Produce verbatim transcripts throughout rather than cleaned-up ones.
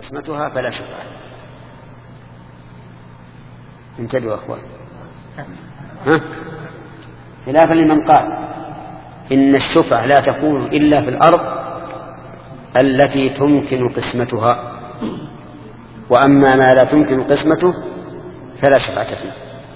قسمتها فلا شفعة. انتبهوا يا أخوان، ها؟ خلافا لمن قال إن الشفعة لا تكون إلا في الأرض التي تمكن قسمتها، وأما ما لا تمكن قسمته فلا شفعة فيه.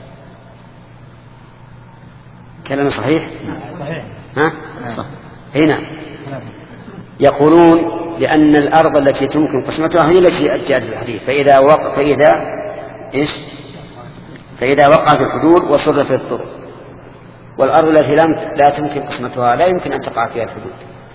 كلام صحيح؟ صحيح. ها؟ صح. هنا يقولون لأن الأرض التي تمكن قسمتها هي التي جاءت في الحديث، فإذا وقع فإذا إيش؟ فإذا وقعت الحدود وصرفت الطرق، والأرض التي لا تمكن قسمتها لا يمكن أن تقع فيها الحدود.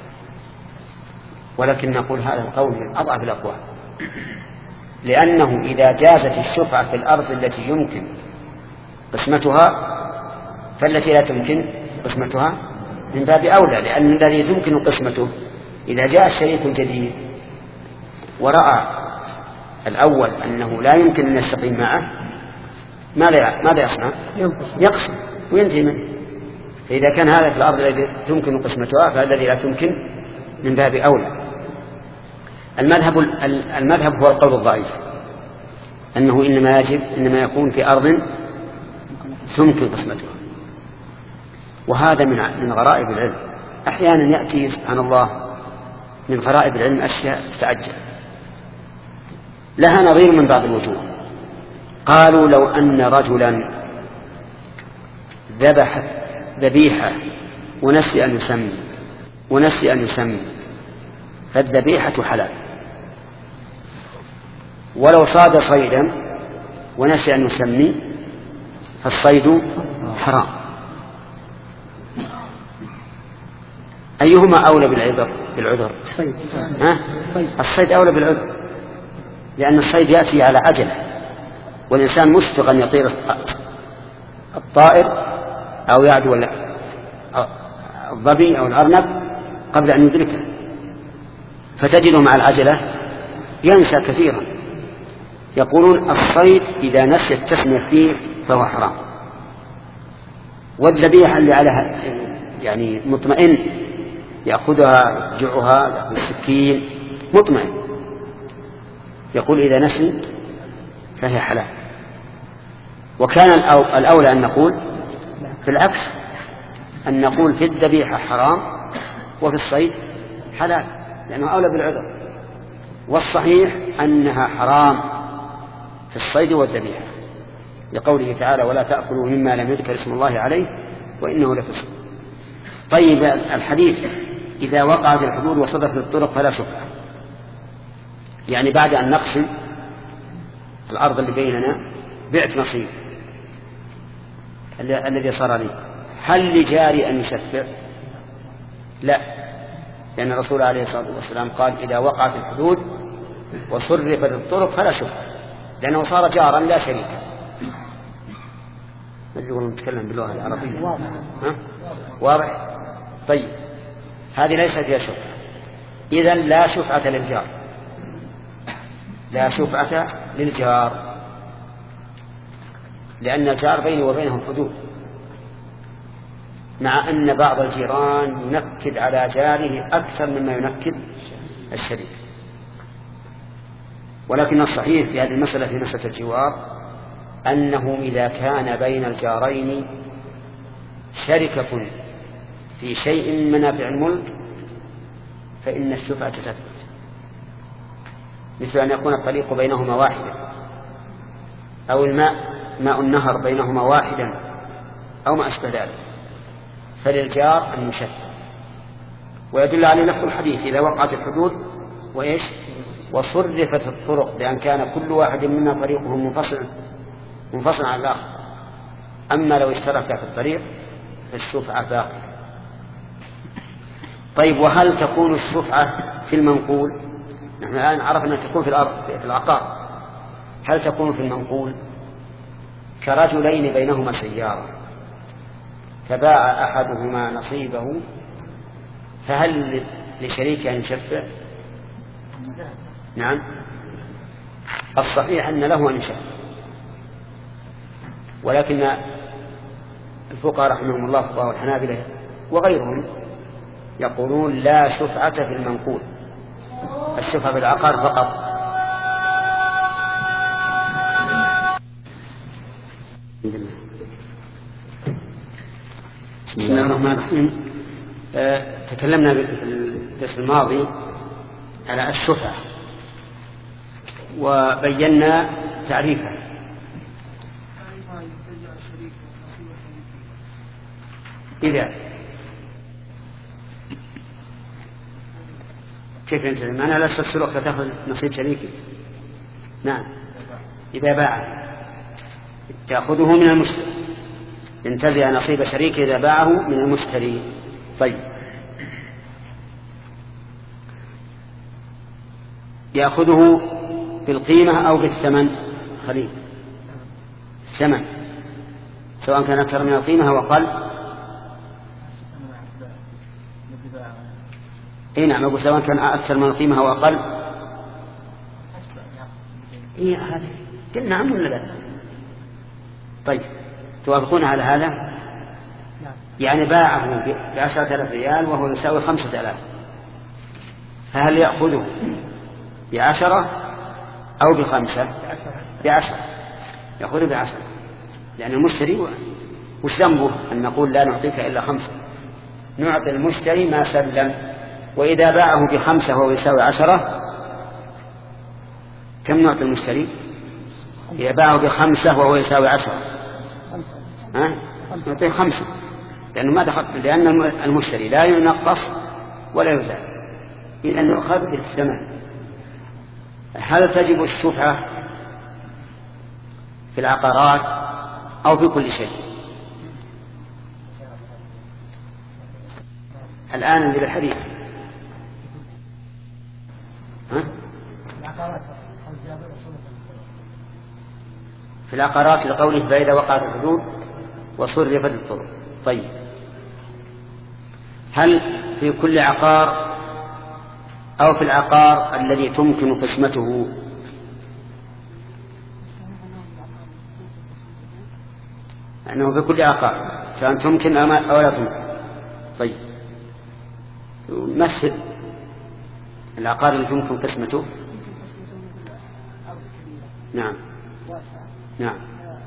ولكن نقول هذا القول من أضعف الأقوال، لأنه إذا جازت الشفعة في الأرض التي يمكن قسمتها فالتي لا تمكن قسمتها من باب أولى، لأن الذي تمكن قسمته إذا جاء الشريك الجديد ورأى الأول أنه لا يمكن أن يستقيم معه ماذا يصنع؟ يقسم وينتهي منه. فإذا كان هذا في الأرض التي تمكن قسمتها فالذي لا تمكن من باب أولى. المذهب المذهب هو القول الضعيف، أنه إنما يجب إنما يكون في أرض تمكن قسمتها. وهذا من من غرائب العلم. أحيانا يأتي سبحان الله من غرائب العلم أشياء تتعجب. لها نظير من بعض الوجوه. قالوا لو أن رجلا ذبح ذبيحة ونسي أن يسمي ونسي أن يسمي فالذبيحة حلال، ولو صاد صيدا ونسي أن يسمي فالصيد حرام. أيهما أولى بالعذر؟ بالعذر ها؟ الصيد أولى بالعذر، لأن الصيد يأتي على عجلة، والإنسان مشفق أن يطير الطائر أو يعدو الظبي أو الأرنب قبل أن يدركه، فتجده مع العجلة ينسى كثيرا. يقولون الصيد إذا نسي التسمية فيه فهو حرام، والذبيحة اللي عليها يعني مطمئن يأخذها يرجعها يأخذ السكين مطمئن، يقول إذا نسي فهي حلال. وكان الأولى أن نقول في العكس، أن نقول في الذبيحة حرام وفي الصيد حلال، لأنه أولى بالعذر. والصحيح أنها حرام في الصيد والذبيحة، لقوله تعالى ولا تأكلوا مما لم يذكر اسم الله عليه وإنه لفسق. طيب الحديث إذا وقعت الحدود وصدفت الطرق فلا شفعة، يعني بعد أن نقسم الأرض اللي بيننا بعت نصيب الذي صار لي، هل لجاري أن يشفع؟ لا، لأن الرسول عليه الصلاة والسلام قال إذا وقعت الحدود وصرفت الطرق فلا شفعة، لأنه صار جارا لا شريكا. نقول نتكلم باللغة العربية واضح. ها؟ واضح. طيب هذه ليست فيها شفعة، إذن لا شفعة للجار، لا شفعة للجار، لأن الجار بيني وبينهم حدود، مع أن بعض الجيران ينكد على جاره أكثر مما ينكد الشريك. ولكن الصحيح في هذه المسألة في مسألة الجوار أنه إذا كان بين الجارين شركة في شيء من منافع الملك فإن الشفعة تثبت، مثل أن يكون الطريق بينهما واحدا، أو الماء ماء النهر بينهما واحدا، أو ما أشبه ذلك، فللجار أن يشفع. ويدل عليه نفس الحديث إذا وقعت الحدود وإيش وصرفت الطرق، لأن كان كل واحد منا طريقه منفصل منفصل عن الآخر. أما لو اشترك في الطريق فالشفعة باقية. طيب وهل تكون الشفعة في المنقول؟ نحن الآن عرفنا أن تكون في الأرض في العقار، هل تكون في المنقول؟ كرجلين بينهما سيارة فباع أحدهما نصيبه، فهل لشريك أن يشفع؟ نعم، الصحيح أن له أن يشفع، ولكن الفقهاء رحمهم الله فقهاء الحنابلة وغيرهم يقولون لا شفعة في المنقول، الشفعة في العقار فقط. بسم الله الرحمن الرحيم. أه تكلمنا في الدرس الماضي على الشفعة وبينا تعريفها. إذا كيف أنت أنا لا أستسرق فتأخذ نصيب شريكي. نعم إذا باع تأخذه من المشتري، ينتزع نصيب شريكه إذا باعه من المشتري. طيب يأخذه بالقيمة أو بالثمن؟ خليل الثمن سواء كان أكثر من القيمة أو أقل. إيه نعم أقول سواء كان أكثر من القيمة أو أقل. إيه هذا قلنا نعم ولا لا؟ طيب توافقون على هذا؟ يعني باعه بعشرة آلاف ريال وهو يساوي خمسة آلاف، فهل يأخذه بعشرة أو بخمسة؟ بعشرة، يأخذه بعشرة، لأن المشتري وش ذنبه أن نقول لا نعطيك إلا خمسة؟ نعطي المشتري ما سلم. وإذا باعه بخمسة وهو يساوي عشرة كم نعطي المشتري؟ إذا باعه بخمسة وهو يساوي عشرة ها؟ نعطيه خمسة، لأنه ما دخل، لأن المشتري لا ينقص ولا يزال، إذا يؤخذ بالثمن. هل تجب الشفعة في العقارات أو في كل شيء؟ الآن ننزل الحديث. ها؟ في العقارات لقوله فإذا وقعت الحدود وصرفت الطرق. طيب هل في كل عقار أو في العقار الذي تمكن قسمته؟ أنه في كل عقار سواء تمكن أو لا تمكن. طيب مثل العقار اللي تمكن قسمته. نعم نعم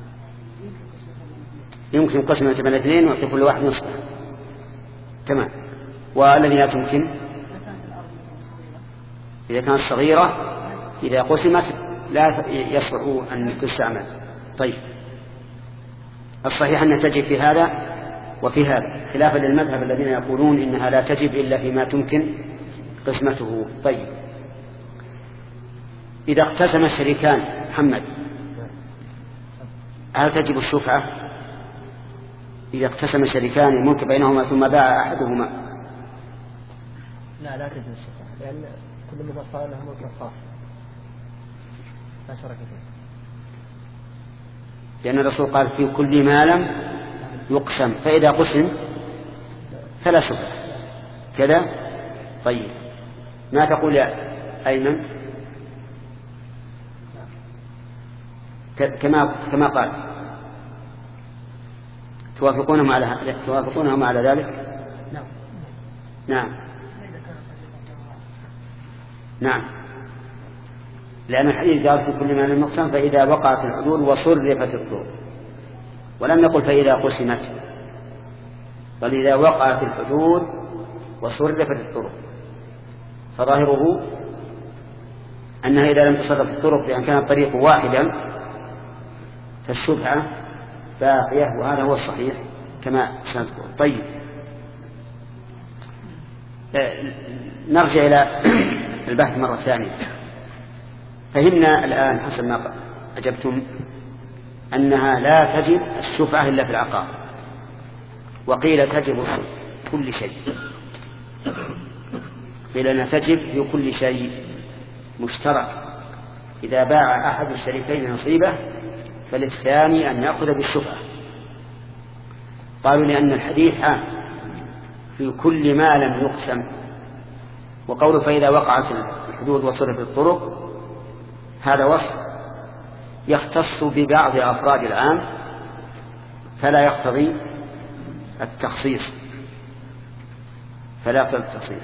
يمكن قسمة من الاثنين ويعطي كل واحد نصفه. تمام. والذي لا تمكن إذا كانت صغيرة إذا قسمت لا يصلح أن تستعمل. طيب الصحيح أن تجب في هذا وفي هذا، خلافا للمذهب الذين يقولون إنها لا تجب إلا فيما تمكن قسمته. طيب إذا اقتسم الشريكان محمد هل تجب الشفعة؟ إذا اقتسم الشريكان الملك بينهما ثم باع أحدهما؟ لا لا تجب الشفعة، لأن كل من صار له ملك خاص لا شرك فيه، لأن الرسول قال في كل ما لم يقسم، فإذا قسم فلا شفعة كذا. طيب ما تقول يا أيمن؟ كما كما قال توافقونهم على توافقونهم على ذلك؟ نعم نعم نعم لأن الحديث قال في كل ما لم يقسم فإذا وقعت الحدود وصرفت الطرق، ولم نقل فإذا قسمت، بل إذا وقعت الحدود وصرفت الطرق، فظاهره أنها إذا لم تصرف الطرق بأن كان الطريق واحدا فالشفعة باقية، وهذا هو الصحيح كما سنذكر. طيب نرجع إلى البحث مرة ثانية. فهمنا الآن حسب ما أجبتم أنها لا تجب الشفعة إلا في العقار، وقيل تجب كل شيء، قيل أنها تجب في كل شيء مشترك. إذا باع أحد الشريكين نصيبه فللثاني أن يأخذ بالشفعة. قالوا لأن الحديث عام في كل ما لم يقسم، وقول فإذا وقعت الحدود وصرفت الطرق هذا وصف يختص ببعض أفراد العام فلا يقتضي التخصيص، فلا يقتضي التخصيص.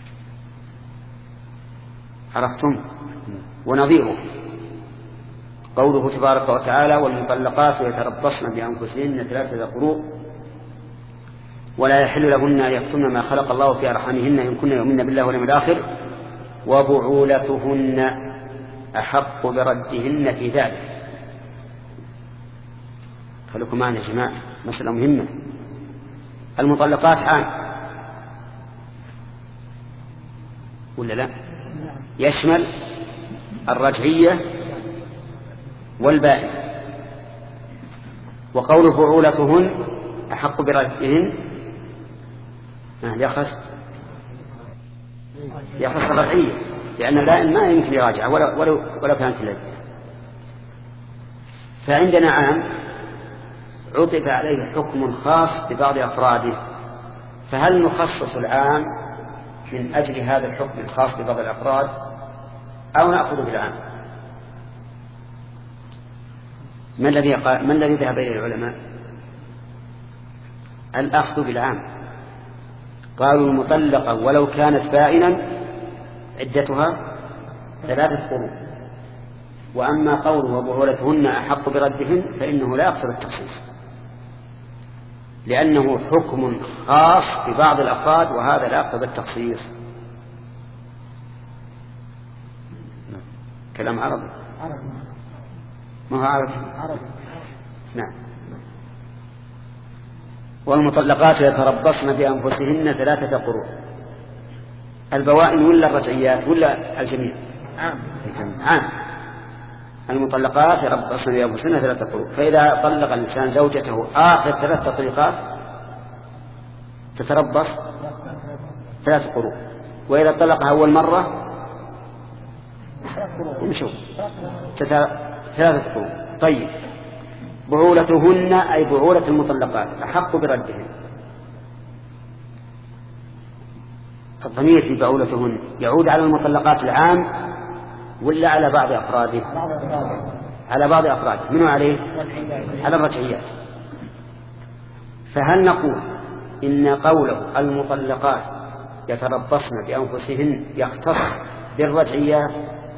عرفتم؟ ونظيره قوله تبارك وتعالى والمطلقات يتربصن بأنفسهن ثلاثة قروء ولا يحل لهن أن يكتمن ما خلق الله في أرحامهن إن كن يؤمن بالله واليوم الآخر وبعولتهن أحق بردهن في ذلك. خليكم معنا يا جماعة، مسألة مهمة. المطلقات عام ولا لا؟ يشمل الرجعية والبائن. وقول بعولتهن أحق بردهن يخص يخص الرجعية، لأن البائن ما يمكن يراجع ولو, ولو, ولو كانت لديه. فعندنا عام عطف عليه حكم خاص ببعض أفراده، فهل نخصص العام من أجل هذا الحكم الخاص ببعض الأفراد أو نأخذ بالعام؟ ما الذي ما الذي ذهب إليه العلماء؟ الأخذ بالعام. قالوا المطلقة ولو كانت بائنا عدتها ثلاثة قروء، وأما قوله وبعولتهن أحق بردهن فإنه لا يقصد التخصيص، لأنه حكم خاص ببعض الأفراد وهذا لا يقصد التخصيص. كلام عربي ما هو عربي. نعم. والمطلقات يتربصن بأنفسهن ثلاثة قروء. البوائن ولا الرجعيات ولا الجميع؟ عام. عام. المطلقات يتربصن بأنفسهن ثلاثة قروء، فإذا طلق الإنسان زوجته آخر ثلاث تطليقات تتربص ثلاث قروء، وإذا طلقها أول مرة نشوف ثلاثة قروء. طيب بعولتهن أي بعولة المطلقات أحق بردهن. الضمير في بعولتهن يعود على المطلقات العام ولا على بعض أفراده؟ على بعض أفراده. منه عليه؟ على الرجعيات. فهل نقول إن قوله المطلقات يتربصن بأنفسهن يختص بالرجعيات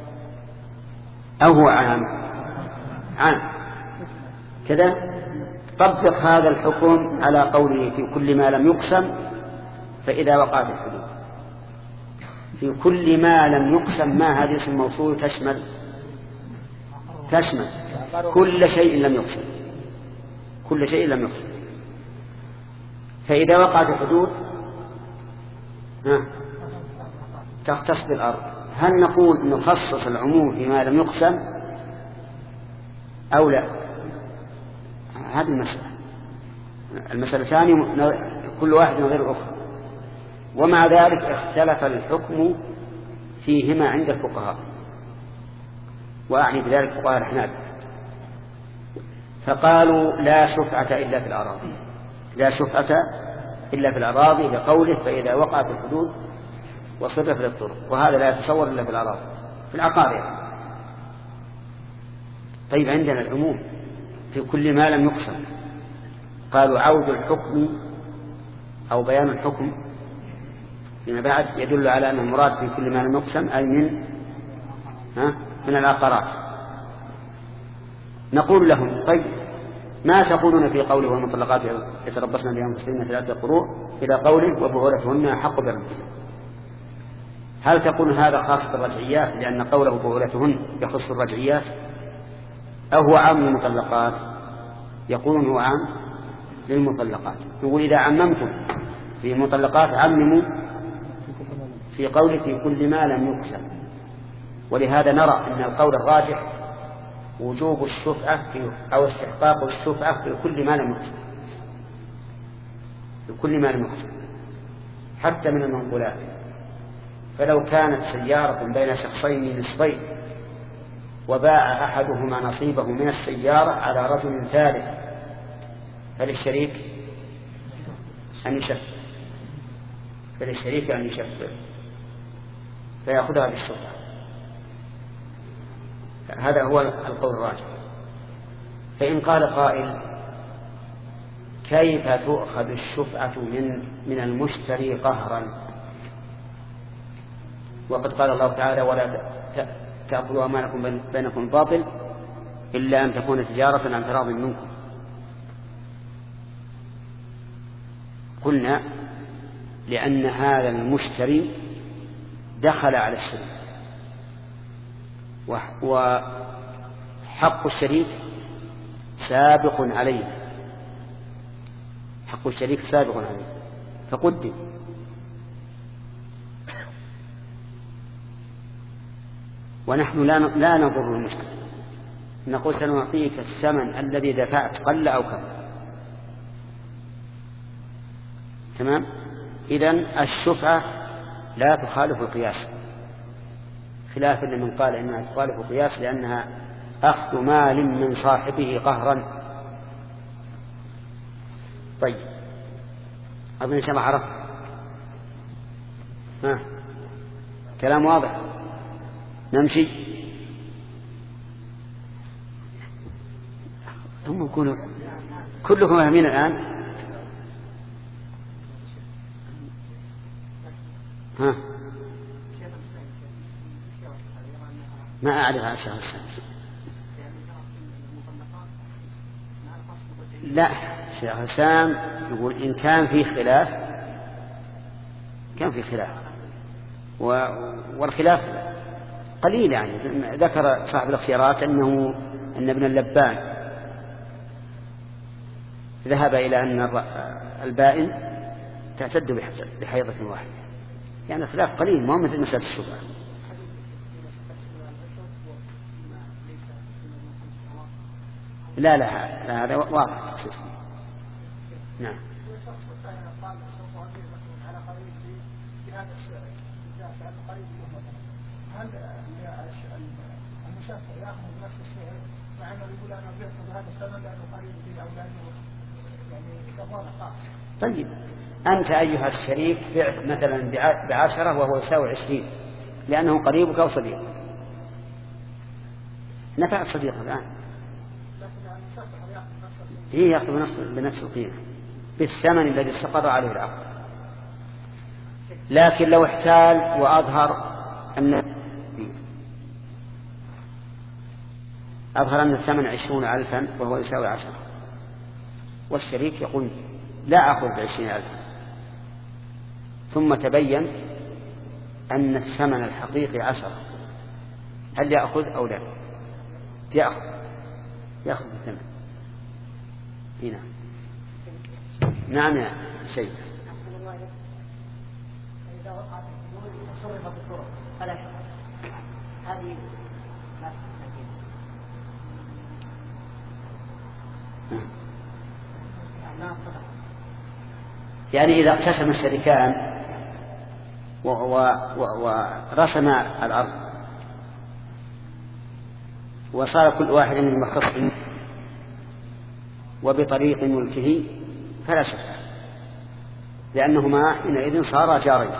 أو هو عام؟ عام كذا. طبق هذا الحكم على قوله في كل ما لم يقسم فإذا وقعت الحدود. في كل ما لم يقسم ما هذه اسم موصول تشمل تشمل كل شيء لم يقسم، كل شيء لم يقسم. فإذا وقعت الحدود تختص بالأرض. هل نقول نخصص العموم فيما لم يقسم أو لا؟ هذه المسألة. المسألة الثانية كل واحد من غير الأخرى، ومع ذلك اختلف الحكم فيهما عند الفقهاء، وأعني بذلك فقهاء الأحناف، فقالوا لا شفعة إلا في الأراضي، لا شفعة إلا في الأراضي لقوله فإذا وقعت الحدود وصرف للطرق، وهذا لا يتصور إلا في الأراضي في العقار يعني. طيب عندنا العموم في كل ما لم يقسم، قالوا عود الحكم أو بيان الحكم فيما بعد يدل على أن المراد في كل ما لم يقسم أي من ها من العقارات. نقول لهم طيب ما تقولون في قوله والمطلقات يتربصن بأنفسهن ثلاثة قروء إلى قوله وبعولتهن أحق بردهن؟ هل تقول هذا خاص بالرجعيات لأن قوله بعولتهن يخص الرجعيات أو هو عام للمطلقات؟ يقولون هو عام للمطلقات. نقول إذا عممتم في المطلقات عمموا في قوله في كل ما لم يقسم، ولهذا نرى أن القول الراجح وجوب الشفعة في أو استحقاق الشفعة في كل ما لم يقسم، في كل ما لم يقسم حتى من المنقولات. فلو كانت سيارة بين شخصين نصفين وباع أحدهما نصيبه من السيارة على رجل ثالث فللشريك أن يشفع، فللشريك أن يشفع فيأخذها بالشفعة. هذا هو القول الراجح. فإن قال قائل كيف تؤخذ الشفعة من من المشتري قهرا وقد قال الله تعالى ولا تأخذوا أموالكم بينكم باطل إلا أن تكون تجارة عن تراض منكم. قلنا لأن هذا المشتري دخل على الشريك، وحق الشريك سابق عليه، حق الشريك سابق عليه فقدم. ونحن لا نضر المشتري، نقول سنعطيك الثمن الذي دفعت قل أو كم. تمام. إذن الشفعة لا تخالف القياس، خلاف لمن قال إنها تخالف القياس لأنها أخذ مال من صاحبه قهرا. طيب أظن إن شاء الله عرفت. ها كلام واضح. نمشي. هم يكونوا كلكم فاهمين الآن. ها ما أعرف عن شيخ الإسلام. لا شيخ الإسلام يقول إن كان في خلاف كان في خلاف والخلاف قليل. يعني ذكر صاحب الاختيارات أنه أن ابن اللبان ذهب إلى أن البائن تعتد بحيضة واحدة. يعني الخلاف قليل، ما هو مثل مسألة الشبهة. لا لا هذا واضح. نعم. هل المشفع يأخذ بنفس السعر مع أنه يقول أنا بعت بهذا الثمن لأنه قريب لي أو لأنه يعني كفارة خاص؟ طيب أنت أيها الشريك بعت مثلا بعشرة وهو يساوي عشرين لأنه قريبك أو صديق، نفع الصديق الآن هي يأخذ بنفس القيمة بالثمن الذي استقر عليه العقد. لكن لو احتال وأظهر أن أظهر أن الثمن عشرون ألفا وهو يساوي عشرة، والشريك يقول لا أخذ بعشرين ألفا، ثم تبين أن الثمن الحقيقي عشرة، هل يأخذ أو لا؟ يأخذ يأخذ بالثمن هنا. نعم يا شيء. إذا وقعت صرف بالطرق فلا شك هذه لا يعني إذا اقتسم الشريكان ورسم الأرض وصار كل واحد من مختص وبطريق ملكه فلا شك، لأنهما حينئذ صارا جارين.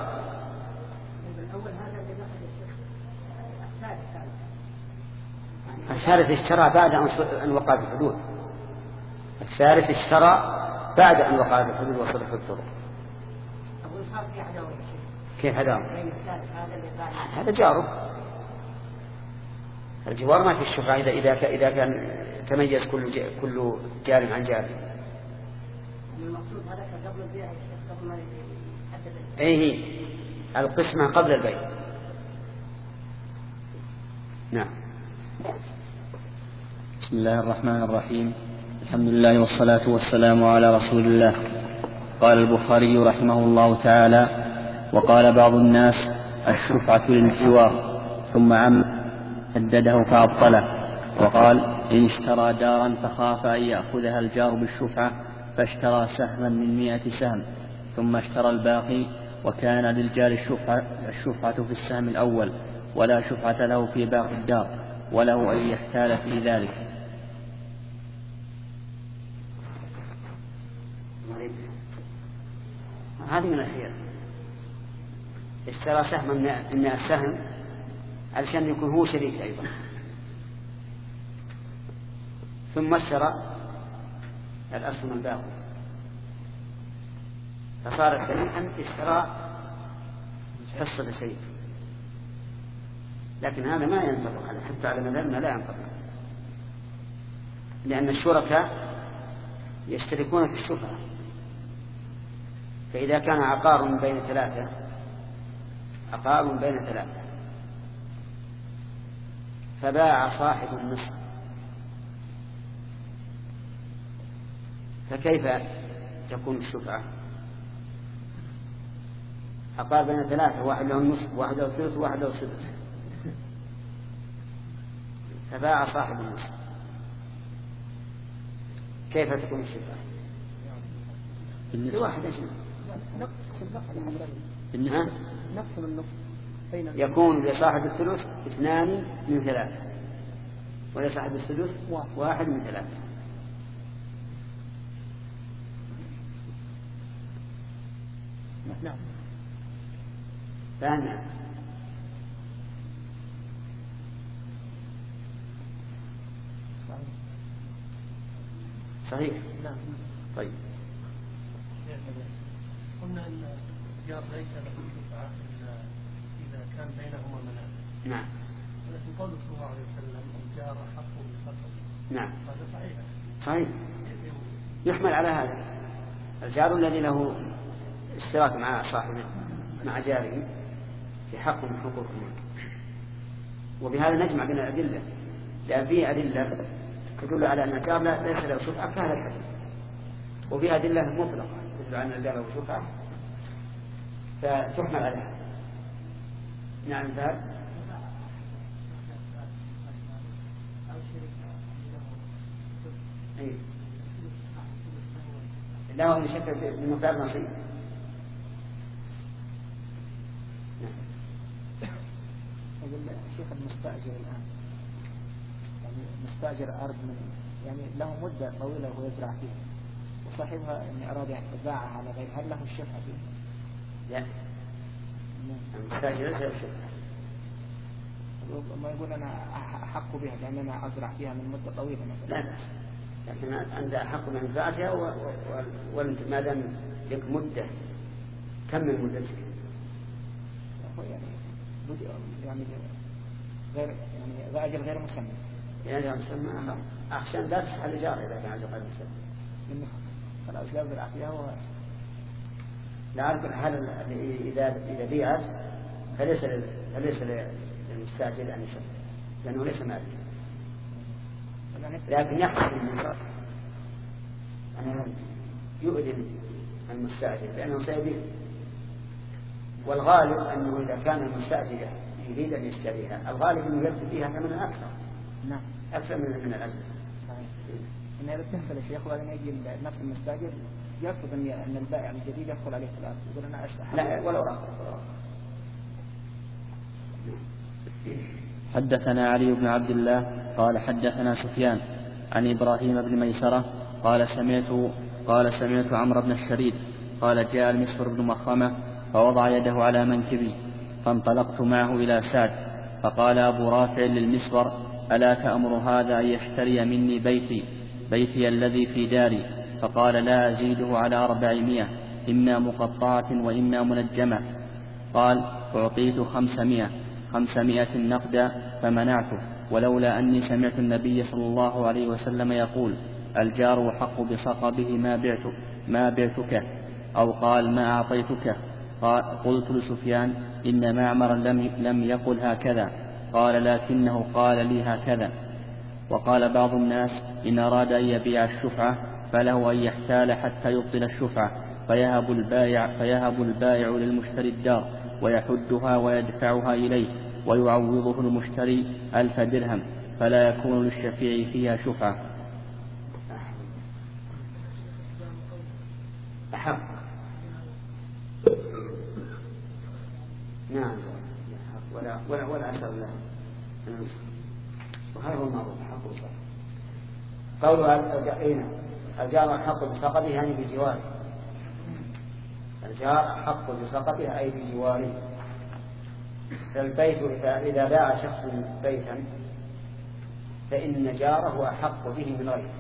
الثالث اشترى بعد أن وقعت الحدود، الثالث اشترى بعد أن وقعت الحدود وصلح الطرق. كيف عداوة؟ هذا جاره. الجوار ما في الشفعة إذا إذا إذا كان تميز كل كل جار عن جار. المقصود هذا قبل البيع قبل ما يحدد. إيه القسمة قبل البيع. نعم. بسم الله الرحمن الرحيم. الحمد لله والصلاة والسلام على رسول الله. قال البخاري رحمه الله تعالى: وقال بعض الناس الشفعة للجوار، ثم عم هدده فأبطله، وقال: إن اشترى دارا فخاف أن يأخذها الجار بالشفعة فاشترى سهما من مئة سهم ثم اشترى الباقي، وكان للجار الشفعة, الشفعة في السهم الأول ولا شفعة له في باقي الدار، وله أن يحتال في ذلك. هذه من الخير. اشترى سهما من السهم علشان يكون هو شريك أيضا، ثم اشترى الأسهم الباقي فصار شريكا اشترى حصة شريك. لكن هذا ما ينطبق على حتى على مذهبنا لا ينطبق. لأن الشركاء يشتركون في الشفعة. فإذا كان عقار بين ثلاثة عقار بين ثلاثة فباع صاحب النصف، فكيف تكون الشفعة؟ عقار بين ثلاثة، واحد له النصف واحد له الثلث واحد له السدس، فباع صاحب النصف، كيف تكون الشفعة؟ لواحد بالنسبة نقسم النصف يكون لصاحب الثلث اثنان من ثلاثة، ولصاحب السدس واحد من ثلاثة. نعم فهمنا. صحيح. نعم. طيب قلنا ان الجار ليس له شفعة الا اذا كان بينهما منافع. نعم. ولكن قوله صلى الله عليه وسلم الجار حق بخطئ. نعم. هذا صحيح. صحيح. يحمل على هذا الجار الذي له اشتراك مع صاحبه مع جاره في حق من حقوقهما. وبهذا نجمع بين الأدلة، لأن فيه أدلة تدل على أن الجار ليس له شفعة كهذا الحديث، وفيه أدلة مطلقة تدل على أن الجار له شفعة فتحمل عليها. نعم. ذهب أي له أن يشكل بمقدار نصيب. يقول الشيخ المستأجر الآن يعني مستأجر أرض من يعني له مدة طويلة وهو يزرع فيها، وصاحبها يعني أراد يعني باعها على غير، هل له الشفعة فيها؟ لا. المستأجر ليس له الشفعة. ما يقول أنا أحق بها لأن أنا أزرع فيها من مدة طويلة مثلا. لا بأس، لكن أنت أحق من منفعتها وأنت ما دام لك مدة كمل مدتك. يعني يعني غير يعني ذا أجل غير مسمى. يعني غير مسمى أخشى لا تصح الإجارة إذا كان غير مسمى. خلاص لا أزرع فيها و لا أعرف هذا إذا إذا بيعت فليس فليس للمستأجر أن يشفع لأنه ليس مالك، لكن يحصل المنكر أنه يؤذن المستأجر لأنه سيبيع. والغالب أنه إذا كان المستأجر يريد أن يشتريها الغالب أنه يبدو فيها ثمنا أكثر. نعم. أكثر من من الأجل. صحيح. إن إذا تحصل الشيخ وبعدين يجي نفس المستأجر يرفض أن أن البائع الجديد يدخل عليه في الأرض، يقول أنا أستحق. لا ولا أراك. حدثنا علي بن عبد الله قال حدثنا سفيان عن إبراهيم بن ميسرة قال سمعت قال سمعت عمرو بن الشريد قال جاء المسور بن مخرمة فوضع يده على منكبي فانطلقت معه إلى سعد فقال أبو رافع للمسور ألا تأمر هذا أن يشتري مني بيتي بيتي الذي في داري؟ فقال لا أزيده على أربعمائة إما مقطعة وإما منجمة. قال أعطيت خمسمائة خمسمائة نقدا فمنعته، ولولا أني سمعت النبي صلى الله عليه وسلم يقول الجار حق بصقبه ما بعتك ما بعتك أو قال ما أعطيتك. قلت لسفيان إن معمرا لم, لم يقل هكذا. قال لكنه قال لي هكذا. وقال بعض الناس إن أراد أن يبيع الشفعة فله أن يحتال حتى يبطل الشفعة فيهب البائع, فيهب البائع للمشتري الدار ويحدها ويدفعها إليه ويعوضه المشتري ألف درهم فلا يكون للشفيع فيها شفعة. أحق. نعم ولا ولا ولا أسأل الله وهذا هو الموضوع حق وصف. قوله الجار حق بسقطه يعني بجواره. الجار حق بسقطه أي بجواره. فالبيت إذا باع شخص بيتا فإن جاره أحق به من غيره،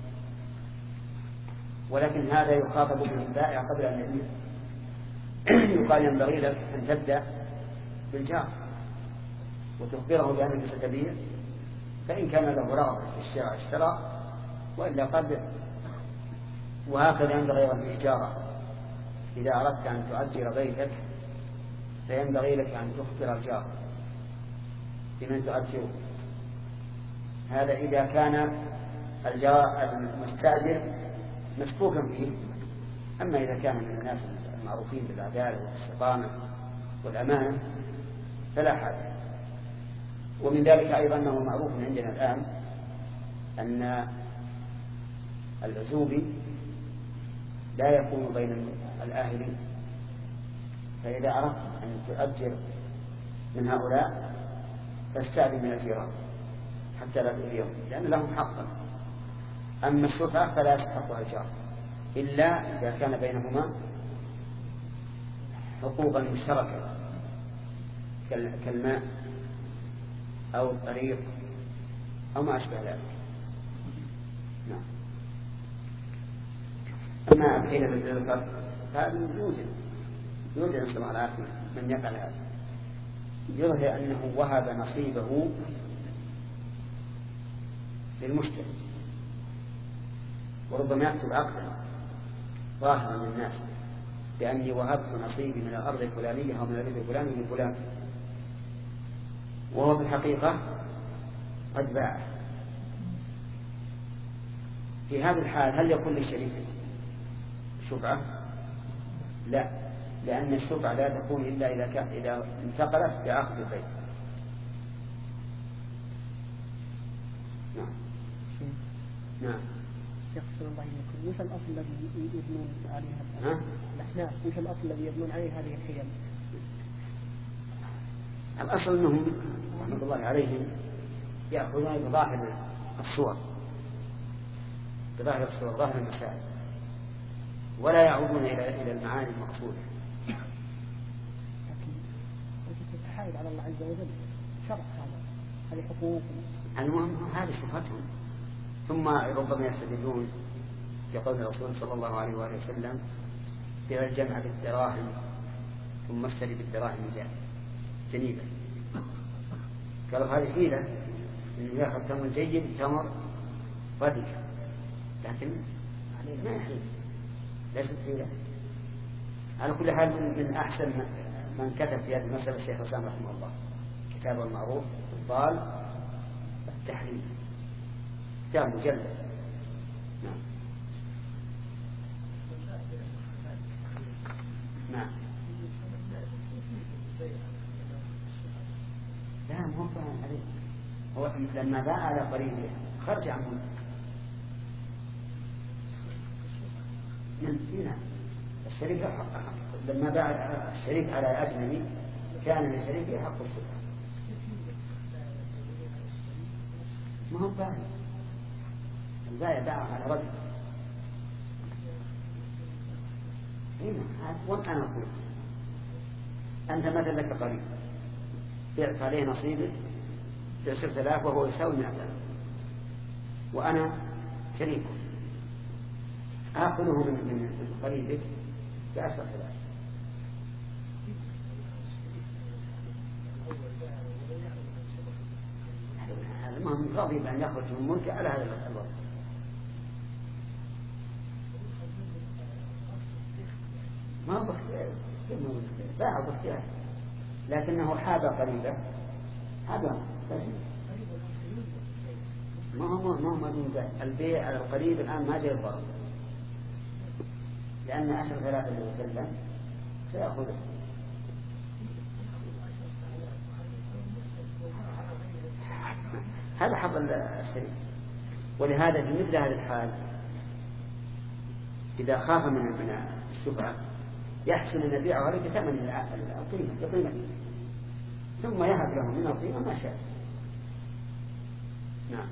ولكن هذا يخاطب به البائع قبل أن يبيع. يقال ينبغي لك أن تبدأ بالجار وتخبره بأنك ستبيع، فإن كان له رغبة في الشراء اشترى، وإلا قد. وهكذا ينبغي أيضا في الإجارة، إذا أردت أن تؤجر بيتك فينبغي لك أن تخبر الجار بمن تؤجره. هذا إذا كان المستأجر مشكوكا فيه. أما إذا كان من الناس المعروفين بالعدالة والاستقامة والأمانة فلا حاجة. ومن ذلك أيضا أنه معروف عندنا الآن أن العزوبي لا يكون بين الآهلين، فإذا أردت أن تؤجر من هؤلاء فاستأذن من الجيران حتى لا تؤذيهم، لأن لهم حقا. أما الشفعة فلا يستحقها الجار إلا إذا كان بينهما حقوقا مشتركة كالماء أو الطريق أو ما أشبه ذلك. نعم. أما الحيلة بالذكر فهذا يوجد يوجد نسأل الله العافية من يفعل هذا، يظهر أنه وهب نصيبه للمشتري، وربما يكتب عقدا ظاهرا للناس بأني وهبت نصيبي من الأرض الفلانية أو من الأرض الفلاني من فلان، وهو في الحقيقة قد باع. في هذا الحال هل يكون للشريك شفعة؟ لا، لأن الشفعة لا تكون إلا إذا كان إذا انتقلت بأخذ البيت. نعم. نعم. يقصد الله يكون وش الأصل الذي يبنون عليه ها؟ الأحناف وش الأصل الذي يبنون عليه هذه الحيل؟ الأصل أنهم رحمة الله عليهم يأخذون بظاهر الصور بظاهر الصور ظاهر المسائل، ولا يعودون إلى إلى المعاني المقصودة. لكن تتحايل على الله عز وجل شرع هذا، هذه حقوق. المهم هذه شبهتهم. ثم ربما يستدلون بقول الرسول صلى الله عليه وآله وسلم بيع الجمع بالدراهم ثم اشتري بالدراهم جنيبا. قالوا هذه حيلة إنه يأخذ تمر جيد تمر رديء، لكن ما يحيل، ليست حيلة. على كل حال من أحسن من كتب في هذه المسألة الشيخ حسام رحمه الله كتابه المعروف الضال التحريم، كتاب مجلد. نعم. نعم. لا مو فاهم عليه، هو لما باع على قريبه خرج عنه من هنا الشريك حق. لما باع الشريك على أجنبي كان للشريك حق الشركة، ما هو باع البائع باع على رجل. هنا وأنا أقول أنت مثلا لك قريب بعت عليه نصيبك بعشرة آلاف وهو يساوي مئة آلاف، وأنا شريكه آخذه من قريبك بعشرة آلاف. المهم راضي بأن يخرج من ملكه على هذا الوضع. ما هو باختيار، باع باختيار، لكنه حاب قريبا هذا ما هو ما هو مدين ذلك. البيع على القريب الآن ما جاء الضرر، لأن عشر ثلاثة وسلم سيأخذه. هذا حق الشريك. ولهذا في مثل هذا الحال إذا خاف من الشفعة يحسن أن يبيعه عليه بثمن القيمة بقيمته ثم يهب له من القيمة ما شاء. نعم.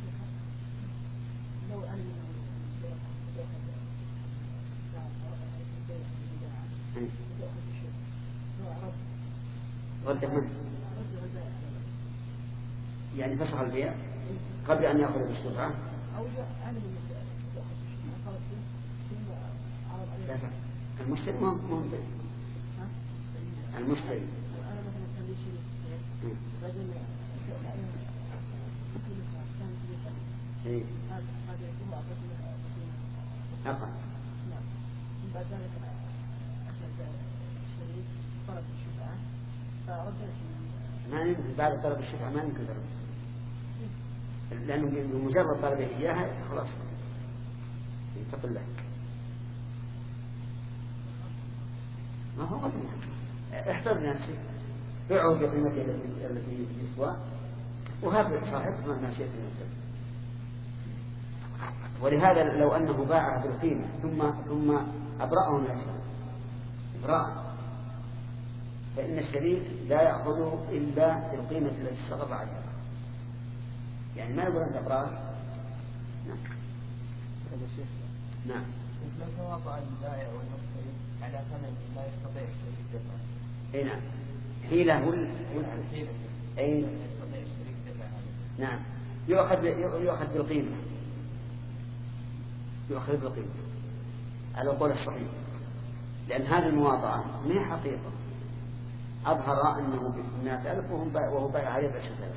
رد منه يعني فسخ البيع قبل أن يأخذ بالشفعة. المشتري ما هو المشتري إيه؟ ما يمكن بعد طلب الشفعة ما يمكن طلب، لأنه بمجرد طلبه إياها خلاص يتق الله. ما هو غير احفظ نفسك، بيعه بقيمته التي يسوى وهب صاحب ما شئت نفسك. ولهذا لو أنه باعها بالقيمة ثم ثم أبرأه من الشرك إبراء، فإن الشريك لا يأخذ إلا بالقيمة التي اشترط عليها، يعني ما يقول أنت إبراء. نعم. نعم. لو تواطأ البائع والمشتري على ثمن لا يستطيع الشريك دفعه. أي نعم. حيلة ولا حيلة. أي. يستطيع الشريك دفعه. نعم. يؤخذ يؤخذ بالقيمة. يؤخذ بالقيمة على القول الصحيح، لأن هذه المواطأة ما هي حقيقة. أظهر أنه بمئة ألف وهو بايع عليه بعشرة آلاف.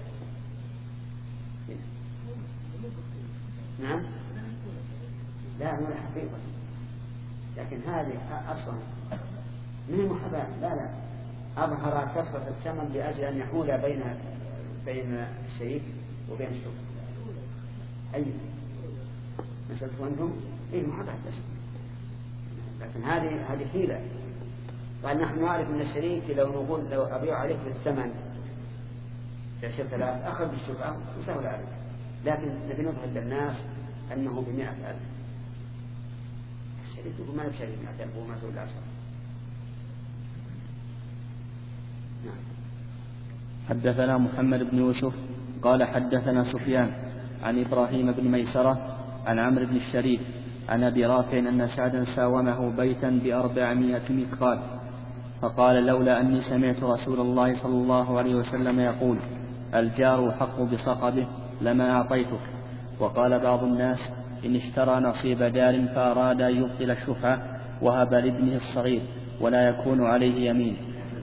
نعم. لا هو حقيقة، لكن هذه أصلا من المحاباة. لا لا أظهر كثرة الثمن لأجل أن يحول بين بين الشريك وبين الشريك. أي نسألتم أنتم إيه محاباة بس، لكن هذه هذه حيلة. قال نحن نعرف أن الشريك لو نقول لو أبيع عليك بالثمن عشرة آلاف أخذ بالشفعة وسهل عليك، لكن نبي نظهر للناس أنه بمئة ألف. الشريك يقول ما نبشري بمئة ألف وما سوى العشرة. نعم. حدثنا محمد بن يوسف قال حدثنا سفيان عن إبراهيم بن ميسرة عن عمرو بن الشريف عن أبي رافع أن سعدا ساومه بيتا بأربعمائة مثقال، فقال لولا أني سمعت رسول الله صلى الله عليه وسلم يقول الجار حق بصقبه لما أعطيتك. وقال بعض الناس إن اشترى نصيب دار فأراد أن يبطل الشفعة وهب لابنه الصغير ولا يكون عليه يمين.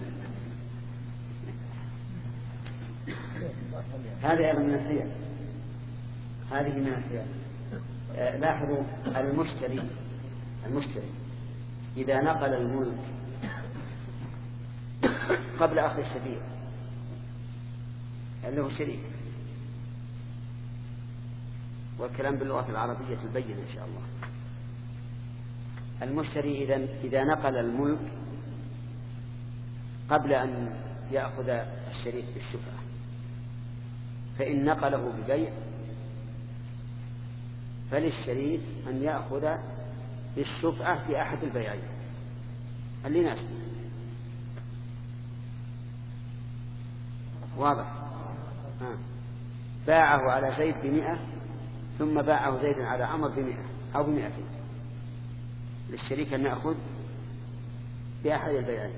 هذه أيضا من الحيل، هذه من الحيل. لاحظوا المشتري المشتري إذا نقل الملك قبل أخذ الشفيع له شريك، والكلام باللغة العربية البينة إن شاء الله. المشتري إذا إذا نقل الملك قبل أن يأخذ الشريك بالشفعة، فإن نقله ببيع فللشريك أن يأخذ بالشفعة في أحد البيعين اللي ناسب. واضح؟ ها. باعه على زيد بمئة ثم باعه زيد على عمر بمئة أو بمئتين، للشريك أن يأخذ بأحد البيعين.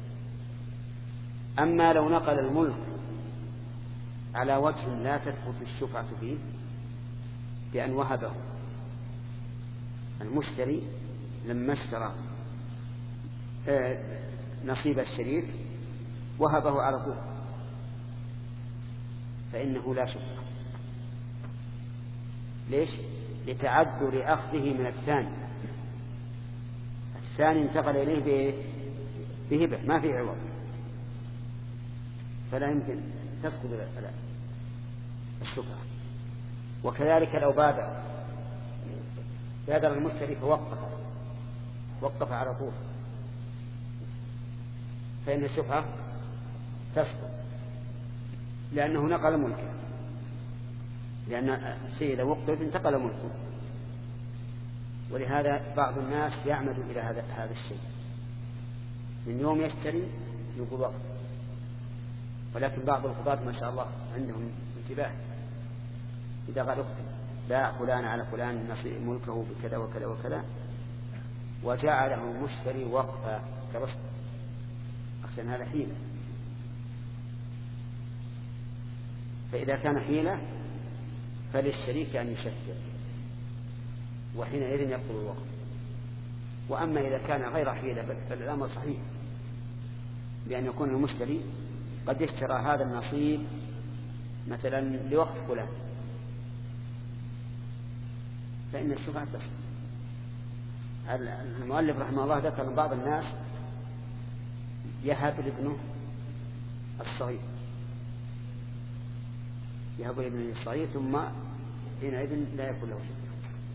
أما لو نقل الملك على وجه لا تثبت الشفعة فيه بأن وهبه المشتري لما اشترى نصيب الشريك وهبه على طول، فإنه لا شفعة. ليش؟ لتعذر أخذه من الثاني. الثاني انتقل إليه بهبة ما في عوض، فلا يمكن تسقط الشفعة. وكذلك لو بادر بادر المشتري فوقف وقف على طول فإن الشفعة تسقط، لأنه نقل ملكه، لأن الشيء إذا وقف انتقل ملكه. ولهذا بعض الناس يعمد إلى هذا هذا الشيء، من يوم يشتري يقول وقف. ولكن بعض القضاة ما شاء الله عندهم انتباه، إذا قال اكتب باع فلان على فلان نصيب ملكه بكذا وكذا وكذا وجعله مشتري وقفا كرصد، عشان هذا حيلة. فإذا كان حيلة فللشريك أن يشفع، وحينئذ يبطل الوقف. وأما إذا كان غير حيلة فالأمر صحيح، بأن يكون المشتري قد اشترى هذا النصيب مثلا لوقت فلان، فإن الشفعة تسقط. المؤلف رحمه الله ذكر من بعض الناس يهب لابنه الصغير يهب لابنه الصغير ثم حينئذ لا يكون له شيء.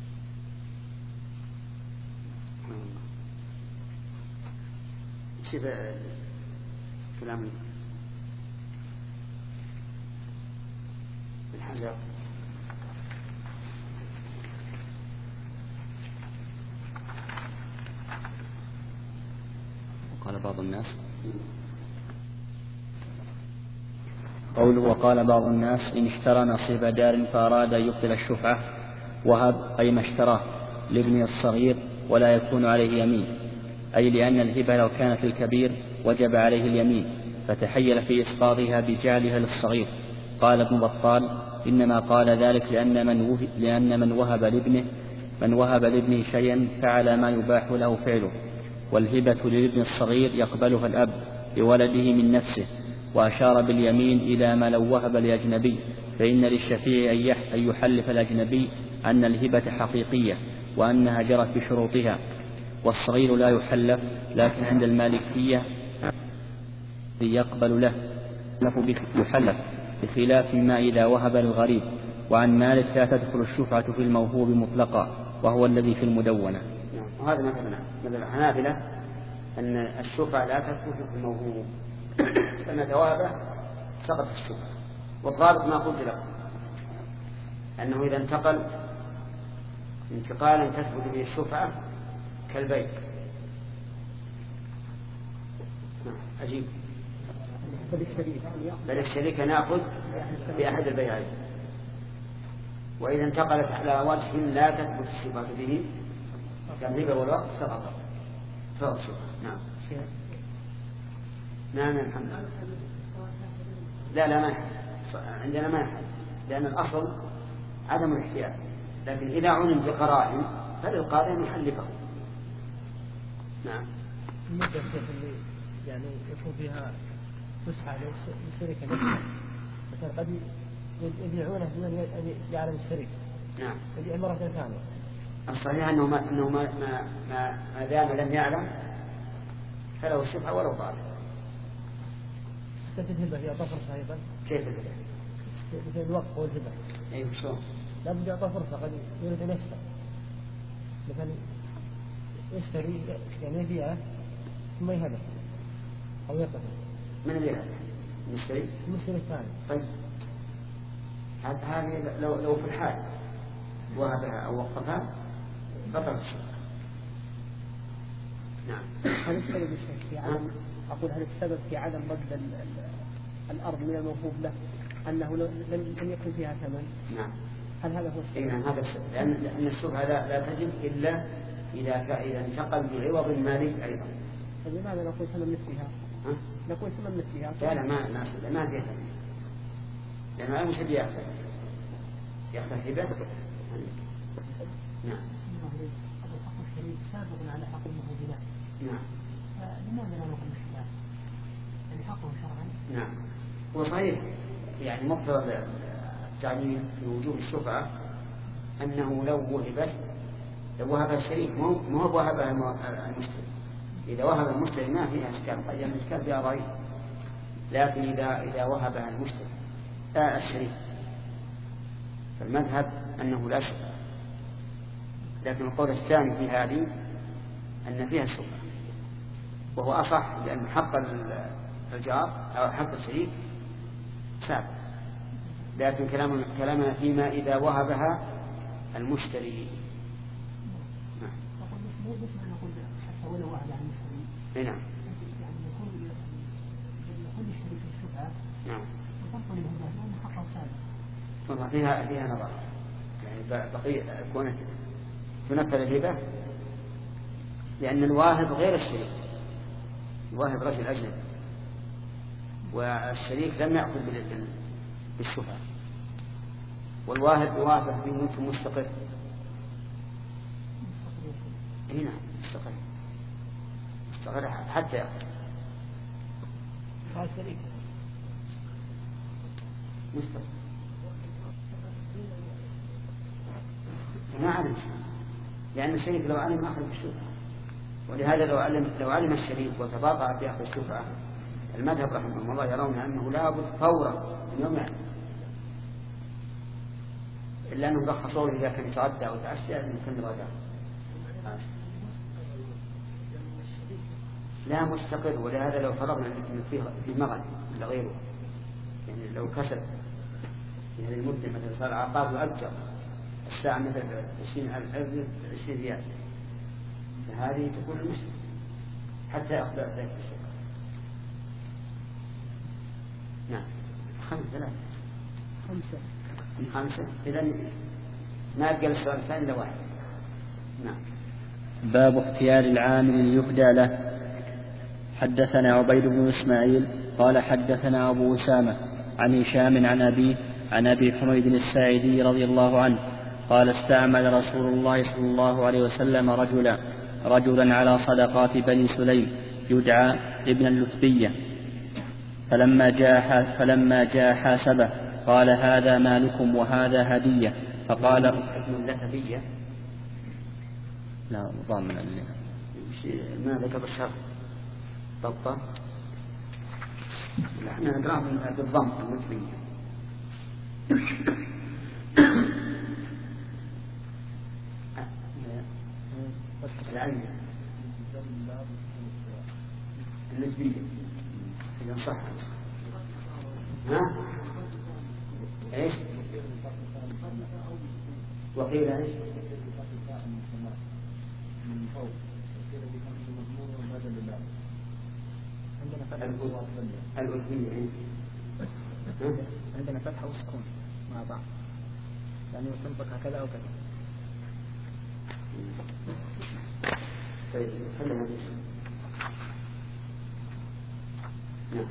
شوف كلام الحجر. وقال بعض الناس قوله وقال بعض الناس إن اشترى نصيب دار فأراد أن يبطل الشفعة وهب أي ما اشتراه لابنه الصغير ولا يكون عليه يمين، أي لأن الهبة لو كانت للكبير وجب عليه اليمين فتحيل في إسقاطها بجعلها للصغير. قال ابن بطال إنما قال ذلك لأن من وهب, لأن من وهب لابنه من وهب لابنه شيئا فعل ما يباح له فعله، والهبة للابن الصغير يقبلها الأب لولده من نفسه. وأشار باليمين إلى ما لو وهب لأجنبي، فإن للشفيع أن يحلف الأجنبي أن الهبة حقيقية وأنها جرت بشروطها، والصغير لا يحلف، لكن عند المالكية يقبل له يحلف بخلاف ما إذا وهب للغريب. وعن مالك لا تدخل الشفعة في الموهوب مطلقا، وهو الذي في المدونة. وهذا مثلا مثل الحنابلة أن الشفعة لا تدخل في الموهوب، فإن ثوابه سقط الشفعة. والضابط ما قلت لكم أنه إذا انتقل انتقالا تثبت به الشفعة كالبيع. أجيب بل الشريك نأخذ بأحد البيعين، وإذا انتقلت على وجه لا تثبت الشفعة به كالهبة والوقت سقط سقط الشفعة. نعم نعم الحمد لله. لا لا ما عندنا ما يحل، لأن الأصل عدم الاحتيال، لكن إذا علم بقرائن فللقاضي أن يحلفه. نعم. المدة اللي يعني يكون فيها فسحة للشركة نفسها، مثلا قد يبيعونه بدون يعلم الشريك. نعم. يبيع مرة ثانية. الصحيح أنه ما أنه ما ما ما, ما دام لم يعلم فله الشفعة ولو قال. كيف الهبة هي ضفر أيضا؟ كيف الهبة؟ مثل الوقت والهبة. أي شلون؟ لا بد يعطى فرصة، قد يريد أن يشتري مثلا يشتري يعني يبيعه ثم يهبه أو يقف. من اللي هذا؟ المشتري؟ المشتري الثاني. طيب هذه لو لو في الحال وهبها أو وقفها بطل الشفعة. نعم. هل السبب في عدم أقول هل السبب في عدم رد الأرض من الموهوب له أنه لم يكن فيها ثمن؟ نعم. هل هذا هو السبب؟ نعم هذا السبب، لأن لأن الشفعة لا, لا تجب إلا إذا إذا انتقل بعوض المالك أيضا. فلماذا نقول ثمن مثلها؟ ها؟ نقول ثمن مثلها. لا لا ما ما ما فيها ثمن، لأنه مش بيأخذ يأخذ هبة. نعم. سابق على حق الموهوب له. نعم. لماذا لا نقول الخلاف؟ يعني حقه شرعا. نعم. هو صحيح يعني مقتضى التعليم في وجوب الشفعة أنه لو وهبت لو وهب الشريك ما هو وهبها المشتري. إذا وهب المشتري ما فيها إشكال، قد يكون إشكال فيها ضعيف، لكن إذا إذا وهبها المشتري آه الشريك فالمذهب أنه لا شفعة. لكن القول الثاني في هذه أن فيها شفعة، وهو أصح، لأن حق الجار أو حق الشريك سابق. لكن كلامنا كلامنا فيما إذا وهبها المشتري. نعم. حتى ولو وهب المشتري. نعم. يعني يكون يكون الشريك الشفعة. نعم. وتبطل الهبة لأن حقه سابق. والله فيها فيها نظر، يعني بقي كونت تنفذ الهبة، لأن الواهب غير الشريك، الواهب رجل أجنبي والشريك لم يأخذ بالشفعة، والواهب يوافق بملك مستقر. هنا مستقر مستقر حتى يأخذ. هذا شريك مستقر ما علم شيء، لأن الشريك لو علم أخذ بالشفعة. ولهذا لو علم لو علم الشريك وتباطأ في أخذ الشفعة، المذهب رحمه الله يرون أنه لا بد فورا من يوم يعلم إلا أنهم رخصوا إذا كان يتعدى أو يتعشى يمكن الغداء. لا مستقر، ولهذا لو فرضنا أن فيه في مغن ولا غيره، يعني لو كسب في هذه المدة مثلا صار عقار وأجر الساعة مثل عشرين عشرين ريال، فهذه تكون المشكلة حتى يأخذ ذلك الشيء. نعم. خمسة لا خمسة خمسة إذن ما أبقى السؤال الثاني إلا واحد. نعم. باب اختيار العامل ليهدى له. حدثنا عبيد بن إسماعيل قال حدثنا أبو أسامة عن هشام عن أبيه عن أبي حميد الساعدي رضي الله عنه قال استعمل رسول الله صلى الله عليه وسلم رجلا رجلا على صدقات بني سليم يدعى ابن اللتبية، فلما جاء فلما جاء حاسبه قال هذا مالكم وهذا هدية، فقال ابن اللتبية لا ضامن اللي ما ذكر الشرط ضبطة، احنا ندراه بالضم اللتبية. العين النسبية إذا صح. ها إيش وقيل إيش الألفية عندنا فتحة وسكون مع بعض، يعني تنطق هكذا أو كذا. طيب خلينا نعم.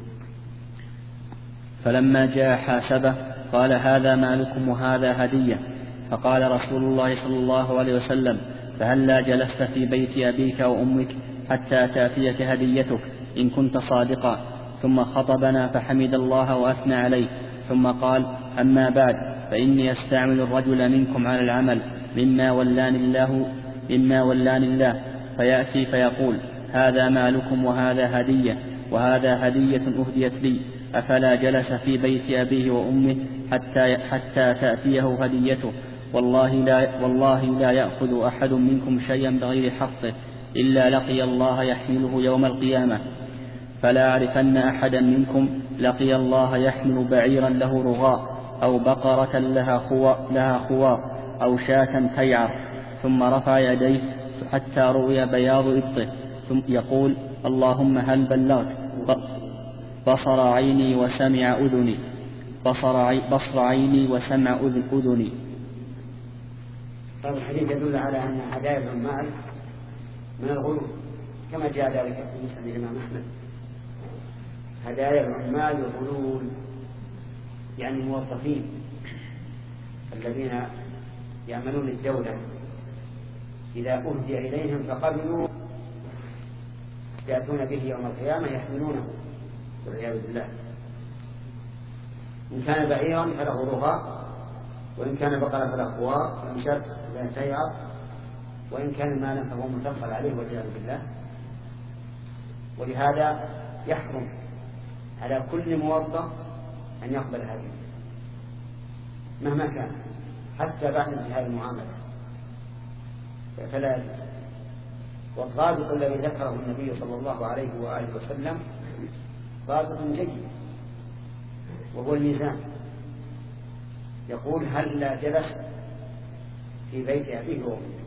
فلما جاء حاسبه قال هذا مالكم وهذا هدية، فقال رسول الله صلى الله عليه وسلم فهلا جلست في بيت أبيك وأمك حتى تأتيك هديتك إن كنت صادقا. ثم خطبنا فحمد الله وأثنى عليه، ثم قال أما بعد فإني أستعمل الرجل منكم على العمل مما ولاني الله مما ولاني الله فيأتي فيقول هذا مالكم وهذا هدية وهذا هدية أهديت لي، أفلا جلس في بيت أبيه وأمه حتى حتى تأتيه هديته، والله لا والله لا يأخذ أحد منكم شيئا بغير حقه إلا لقي الله يحمله يوم القيامة، فلا أعرفن أحدا منكم لقي الله يحمل بعيرا له رغاء أو بقرة لها خوار, لها خوار أو شاة تيعر، ثم رفع يديه حتى رؤي بياض إبطه، ثم يقول اللهم هل بلغت؟ بصر عيني وسمع أذني بصر, عي بصر عيني وسمع أذن أذني. هذا الحديث يدل على أن هدايا العمال من الغلو كما جاء ذلك في مسند الإمام أحمد. هدايا العمال والغلول يعني الموظفين الذين يعملون الدولة إذا أهدي إليهم فقبلوا يأتون به يوم القيامة يحملونه والعياذ بالله. إن كان بعيرا فله رغاء، وإن كان بقرة فله خوار، وإن شاء فلا تيعر، وإن كان مالا فهو مثقل عليه والعياذ بالله. ولهذا يحرم على كل موظف أن يقبل هذه مهما كان حتى بعد انتهاء المعاملة، فلا يجوز. والضابط الذي ذكره النبي صلى الله عليه وآله وسلم ضابط جيد، وهو الميزان. يقول هل لا جلس في بيت أبيه وأمه،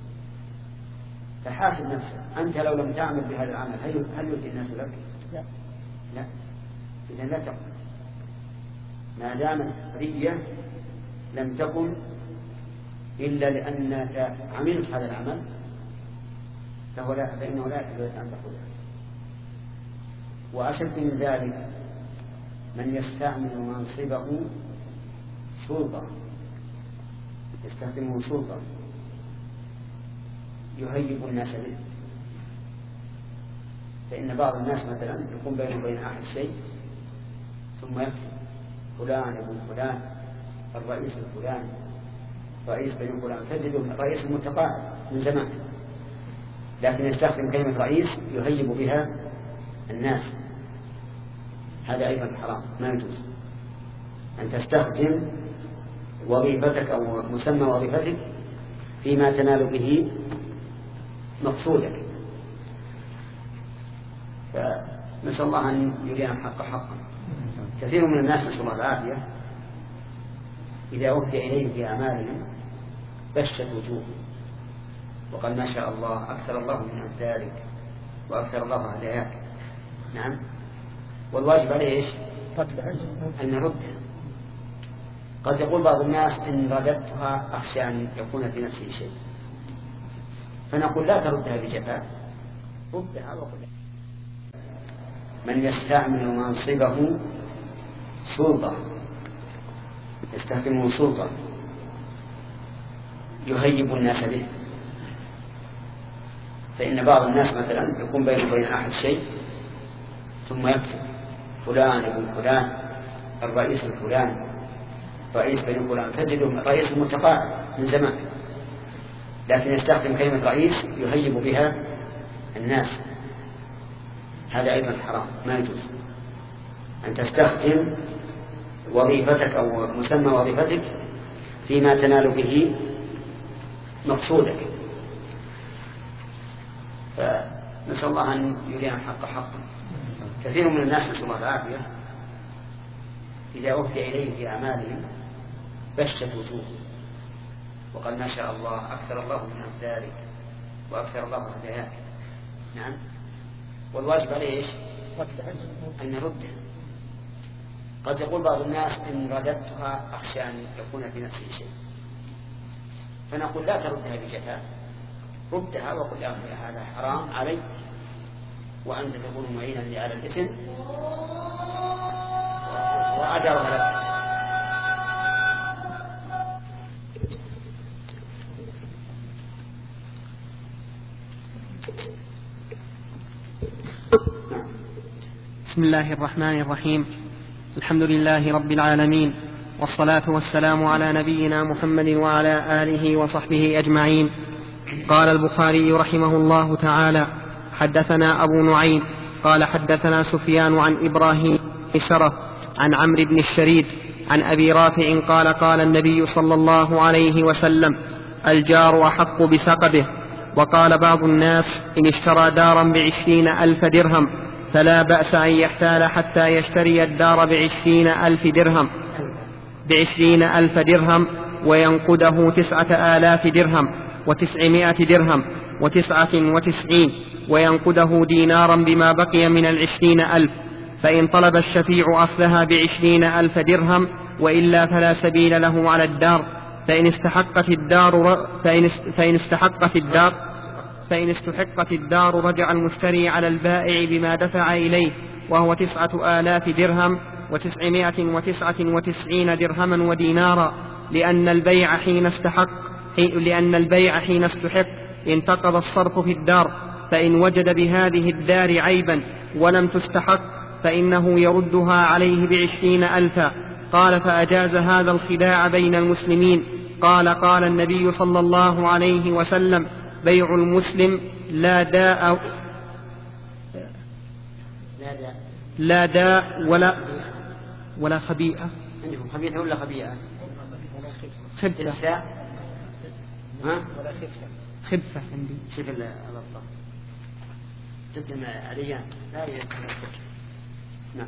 فحاسب نفسك أنت لو لم تعمل بهذا العمل هل يؤتي الناس لك؟ لا لا، إذن لا تقبل ما دامت هدية لم تكن إلا لأنك عملت هذا العمل فهو لا فإنه لا يجوز أن تأخذها. وأشد من ذلك من يستعمل منصبه سلطة يستخدمه سلطة يهيب الناس به. فإن بعض الناس مثلا يكون بينه وبين أحد شيء ثم يكتب فلان ابن فلان الرئيس الفلاني رئيس بين فلان، تجد الرئيس المتقاعد من زمان لكن يستخدم كلمة رئيس يهيب بها الناس. هذا أيضا حرام، ما يجوز أن تستخدم وظيفتك أو مسمى وظيفتك فيما تنال به مقصودك. فنسأل الله أن يرينا الحق حقا. كثير من الناس نسأل الله العافية إذا أوحي إليهم في أعمالهم بشت وجوه وقال ما شاء الله أكثر الله من ذلك وأكثر الله هداياك. نعم. والواجب عليه إيش؟ أن نردها. قد يقول بعض الناس إن رددتها أخشى أن يكون في نفسه شيء، فنقول لا تردها بجفاء، ردها وقل. من يستعمل منصبه سلطة يستخدمه سلطة يهيب الناس به، فإن بعض الناس مثلا يكون بينه وبين أحد شيء ثم يكتب فلان ابن فلان الرئيس الفلان رئيس بن فلان، تجده الرئيس المتقاعد من زمان، لكن يستخدم كلمة رئيس يهيب بها الناس. هذا أيضا حرام، ما يجوز أن تستخدم وظيفتك أو مسمى وظيفتك فيما تنال به مقصودك. فنسأل الله أن يرينا الحق حقا. كثير من الناس نسأل الله العافية إذا أوحي إليهم في أعمالهم بشت وجوه وقال ما شاء الله أكثر الله من ذلك وأكثر الله هداياك. نعم. والواجب عليه إيش؟ أن نردها. قد يقول بعض الناس إن رددتها أخشى أن يكون في نفسه شيء، فنقول لا تردها بجفاء، ردها وقل هذا حرام علي وأنت تكون معينا لي على الإثم وأجرها لك. بسم الله الرحمن الرحيم. الحمد لله رب العالمين، والصلاة والسلام على نبينا محمد وعلى آله وصحبه أجمعين. قال البخاري رحمه الله تعالى: حدثنا أبو نعيم قال حدثنا سفيان عن إبراهيم شرف عن عمرو بن الشريد عن أبي رافع قال قال النبي صلى الله عليه وسلم: الجار أحق بسقبه. وقال بعض الناس: إن اشترى دارا بعشرين ألف درهم فلا بأس أن يحتال حتى يشتري الدار بعشرين ألف درهم بعشرين ألف درهم وينقده تسعة آلاف درهم وتسعمائة درهم وتسعة وتسعين وينقده دينارا بما بقي من العشرين ألف، فإن طلب الشفيع أصلها بعشرين ألف درهم وإلا فلا سبيل له على الدار. فإن استحقت الدار فإن فإن استحقت الدار فإن استحقت الدار رجع المشتري على البائع بما دفع إليه، وهو تسعة آلاف درهم وتسعمائة وتسعة وتسعين درهما ودينارا، لأن البيع حين استحق لأن البيع حين استحق انتقض الصرف في الدار. فإن وجد بهذه الدار عيبا ولم تستحق فإنه يردها عليه بعشرين ألفا. قال: فأجاز هذا الخداع بين المسلمين. قال: قال النبي صلى الله عليه وسلم: بيع المسلم لا داء لا داء ولا ولا خبيئة. عندكم خبيئة ولا خبيئة؟ خبثة. ها؟ خبثة عندي. شوف الأبطال جدا عليان لا يتذكر. نعم.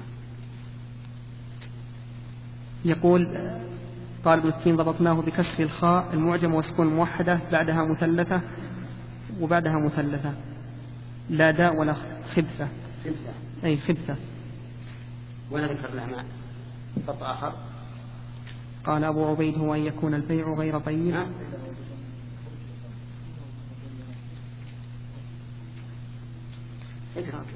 يقول قال ابن التين: ضبطناه بكسر الخاء المعجم وسكون موحدة بعدها مثلثة وبعدها مثلثة. لا داء ولا خبثة. خبثة. أي خبثة. ولا ذكر لها خط آخر. قال أبو عبيد: هو أن يكون البيع غير طيب. ها؟ اقرأ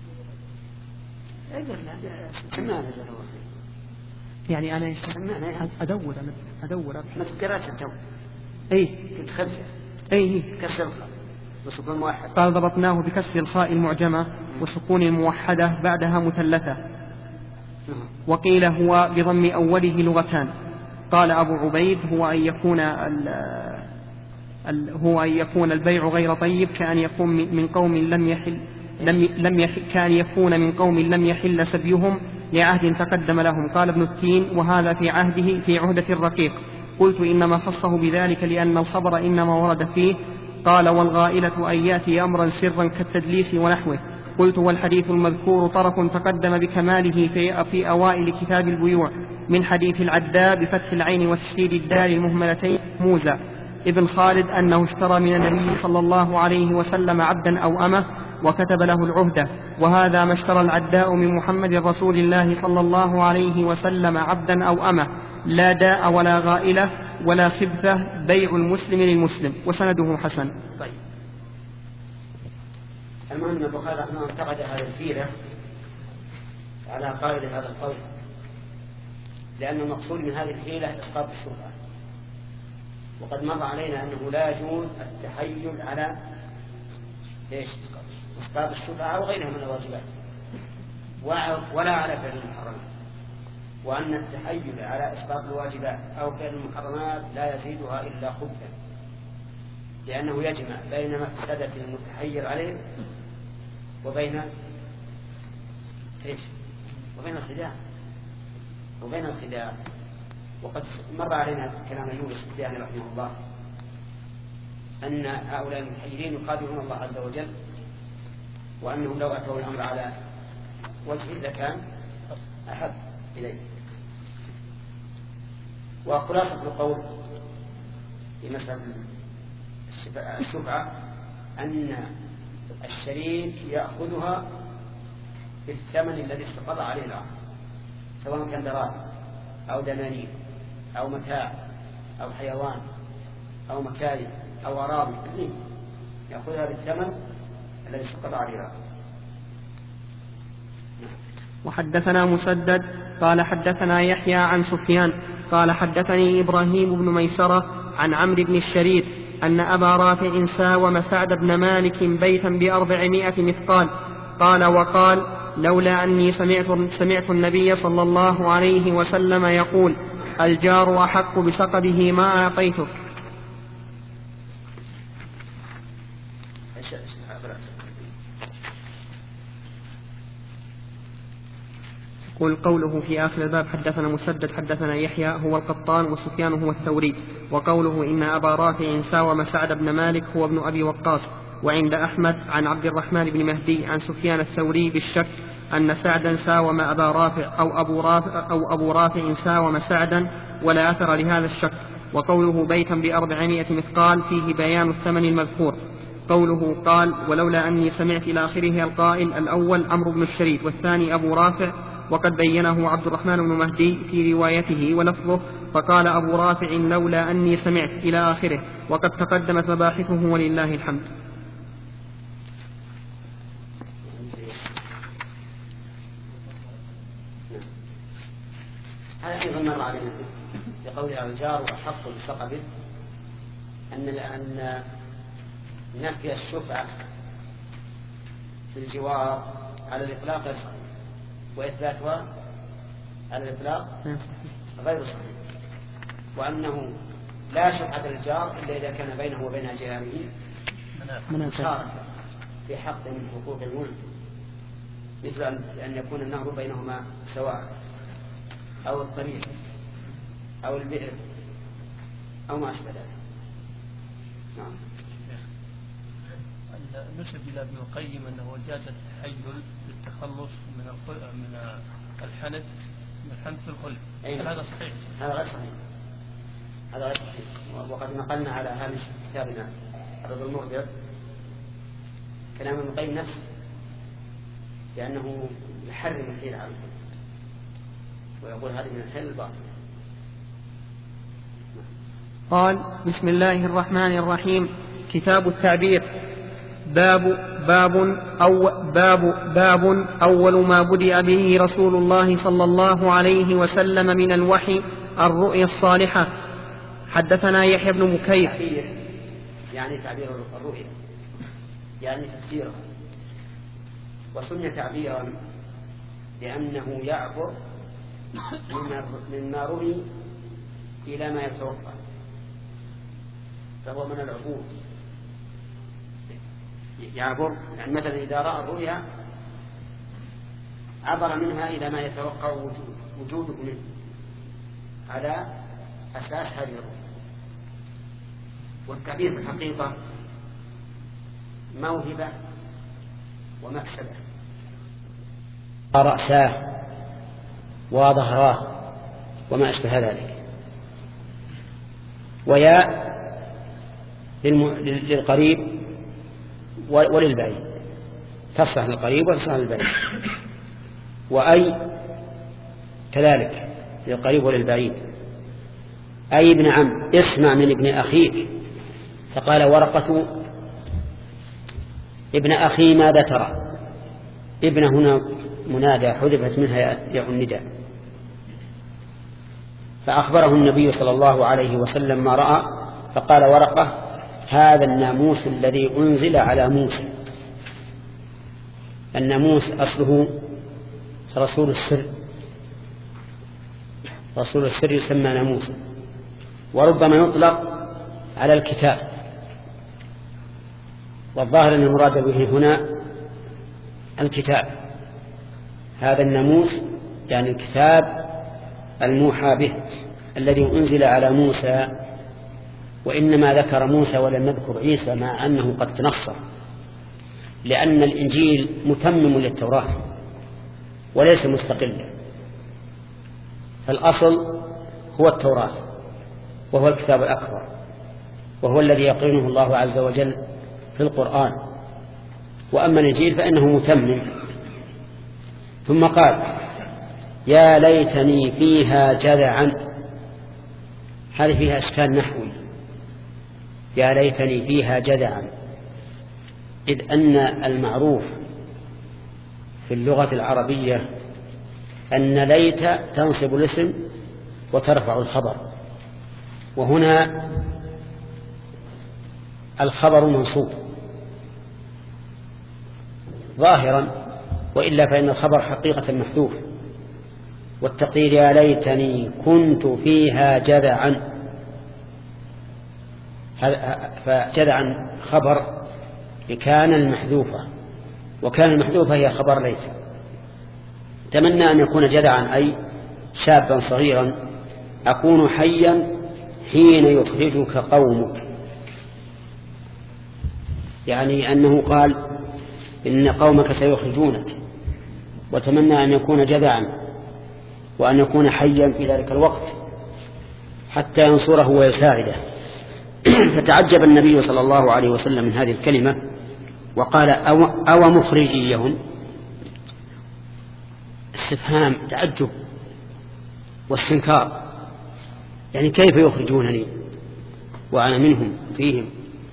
اقرأ سمعنا جزاه الله خير. يعني أنا سمعنا أدور أنا أدور ما تقرأش التو. أي كنت خبثة. أي كسر وسكون موحد. قال: ضبطناه بكسر الخاء المعجمة وسكون الموحدة بعدها مثلثة. وقيل هو بضم أوله لغتان. قال أبو عبيد: هو أن يكون هو أن يكون البيع غير طيب، كأن يكون من قوم لم يحل لم لم يحل كأن يكون من قوم لم يحل سبيهم لعهد تقدم لهم. قال ابن التين: وهذا في عهده في عهدة الرقيق، قلت إنما خصه بذلك لأن الخبر إنما ورد فيه. قال والغائلة أن يأتي أمرا سرا كالتدليس ونحوه. قلت والحديث المذكور طرف تقدم بكماله في, في أوائل كتاب البيوع من حديث العداء بفتح العين وتشديد الدال المهملتين موزى ابن خالد أنه اشترى من النبي صلى الله عليه وسلم عبدا أو أمه وكتب له العهدة، وهذا ما اشترى العداء من محمد رسول الله صلى الله عليه وسلم عبدا أو أمه، لا داء ولا غائلة ولا خبثة، بيع المسلم للمسلم. وسنده حسن. طيب، المهم أن البخاري رحمه الله انتقد هذه الحيلة على قائل هذا القول، لأن المقصود من هذه الحيلة إسقاط الشبهة، وقد مر علينا أنه لا يجوز التحيل على إيش؟ إسقاط الشبهة أو غيرها من الواجبات ولا على فعل المحرمات، وأن التحيل على إسقاط الواجبات أو فعل المحرمات لا يزيدها إلا خبثا، لأنه يجمع بين مفسدة المتحير عليه وبين إيش؟ وبين الخداع وبين الخداع. وقد مر علينا كلام يونس السختياني رحمه الله أن هؤلاء المتحيرين يخادعون الله عز وجل، وأنهم لو أتوا الأمر على وجهه لكان أحب إليه. وخلاصة القول في مسألة الشفعة أن الشريك يأخذها بالثمن الذي استقر عليه العقد، سواء كان دراهم أو دنانير أو متاع أو حيوان أو مكارم أو أراضي، يأخذها بالثمن الذي استقر عليه العقد. وحدثنا مسدد قال حدثنا يحيى عن سفيان قال حدثني إبراهيم بن ميسرة عن عمرو بن الشريد أن أبا رافع ساوم سعد بن مالك بيتا بأربعمائة مثقال. قال وقال لولا أني سمعت, سمعت النبي صلى الله عليه وسلم يقول الجار أحق بسقبه ما أعطيتك. قل قوله في آخر الباب حدثنا مسدد حدثنا يحيى هو القطان وسفيان هو الثوري، وقوله إن أبا رافع ساوم سعد بن مالك هو ابن أبي وقاص. وعند أحمد عن عبد الرحمن بن مهدي عن سفيان الثوري بالشك أن سعدا ساوم أبا رافع أو أبو رافع, أو أبو رافع ساوم سعدا، ولا أثر لهذا الشك. وقوله بيتا بأربعمائة مثقال فيه بيان الثمن المذكور. قوله قال ولولا أني سمعت إلى آخره القائل الأول عمرو بن الشريد والثاني أبو رافع، وقد بينه عبد الرحمن بن مهدي في روايته ولفظه فقال أبو رافع لولا أني سمعت إلى آخره، وقد تقدمت مباحثه ولله الحمد. هذا أيضا مر علينا بقول الجار أحق بسقبه أن أن نفي الشفعة في الجوار على الإطلاق يصح، وإثباتها على الإطلاق غير صحيح، وأنه لا شفعة للجار إلا إذا كان بينه وبين جاره مشاركة في حق من حقوق الملك، مثل أن يكون النهر بينهما سواء أو الطريق أو البئر أو ما أشبه ذلك. نعم. نسب إلى ابن القيم أنه جاز التحيل للتخلص من من الحنث من الحنث في الخلف. هل هذا صحيح؟ هذا غير صحيح. هذا غير صحيح. وقد نقلنا على هامش كتابنا الرد المخبر كلام ابن القيم نفسه لأنه يحرم الحيل على الخلف ويقول هذه من الحيل الباطل. قال بسم الله الرحمن الرحيم. كتاب التعبير. باب باب أو باب باب أول ما بدأ به رسول الله صلى الله عليه وسلم من الوحي الرؤيا الصالحة. حدثنا يحيى بن بكير. يعني تعبير الرؤيا يعني تفسيرها، وسمي تعبيرا لأنه يعبر مما رؤي إلى ما يتوقع، فهو من العبور. يعبر يعني مثلا إذا رأى الرؤيا عبر منها إلى ما يتوقع وجوده منه على أساس هذه الروح. والتعبير في الحقيقة موهبة ومكسبة. رأساه وظهراه وما أشبه ذلك. وياء للقريب وللبعيد، تصلح للقريب وتصلح للبعيد. وأي كذلك للقريب وللبعيد. أي ابن عم، اسمع من ابن أخيك. فقال ورقة ابن أخي ماذا ترى؟ ابن هنا منادى حذفت منها ياء النداء. فأخبره النبي صلى الله عليه وسلم ما رأى، فقال ورقة هذا الناموس الذي أنزل على موسى. الناموس أصله رسول السر، رسول السر يسمى ناموسا، وربما يطلق على الكتاب. والظاهر أن المراد به هنا الكتاب. هذا الناموس يعني الكتاب الموحى به الذي أنزل على موسى. وإنما ذكر موسى ولم يذكر عيسى مع أنه قد تنصر، لأن الإنجيل متمم للتوراة وليس مستقلا. فالأصل هو التوراة وهو الكتاب الأكبر، وهو الذي يقرنه الله عز وجل في القرآن. وأما الإنجيل فإنه متمم. ثم قال يا ليتني فيها جذعا. هذه فيها إشكال نحوي، يا ليتني فيها جذعا، إذ أن المعروف في اللغة العربية أن ليت تنصب الاسم وترفع الخبر، وهنا الخبر منصوب ظاهرا، وإلا فإن الخبر حقيقة محذوف. والتقدير يا ليتني كنت فيها جذعا، فجذعا خبر لكان المحذوفة، وكان المحذوفة هي خبر ليت. تمنى أن يكون جذعا أي شابا صغيرا أكون حيا حين يخرجك قومك، يعني أنه قال إن قومك سيخرجونك، وتمنى أن يكون جذعا وأن يكون حيا في ذلك الوقت حتى ينصره ويساعده. فتعجب النبي صلى الله عليه وسلم من هذه الكلمة وقال أو, أو مخرجيهم. استفهام تعجب واستنكار، يعني كيف يخرجونني وأنا منهم فيهم؟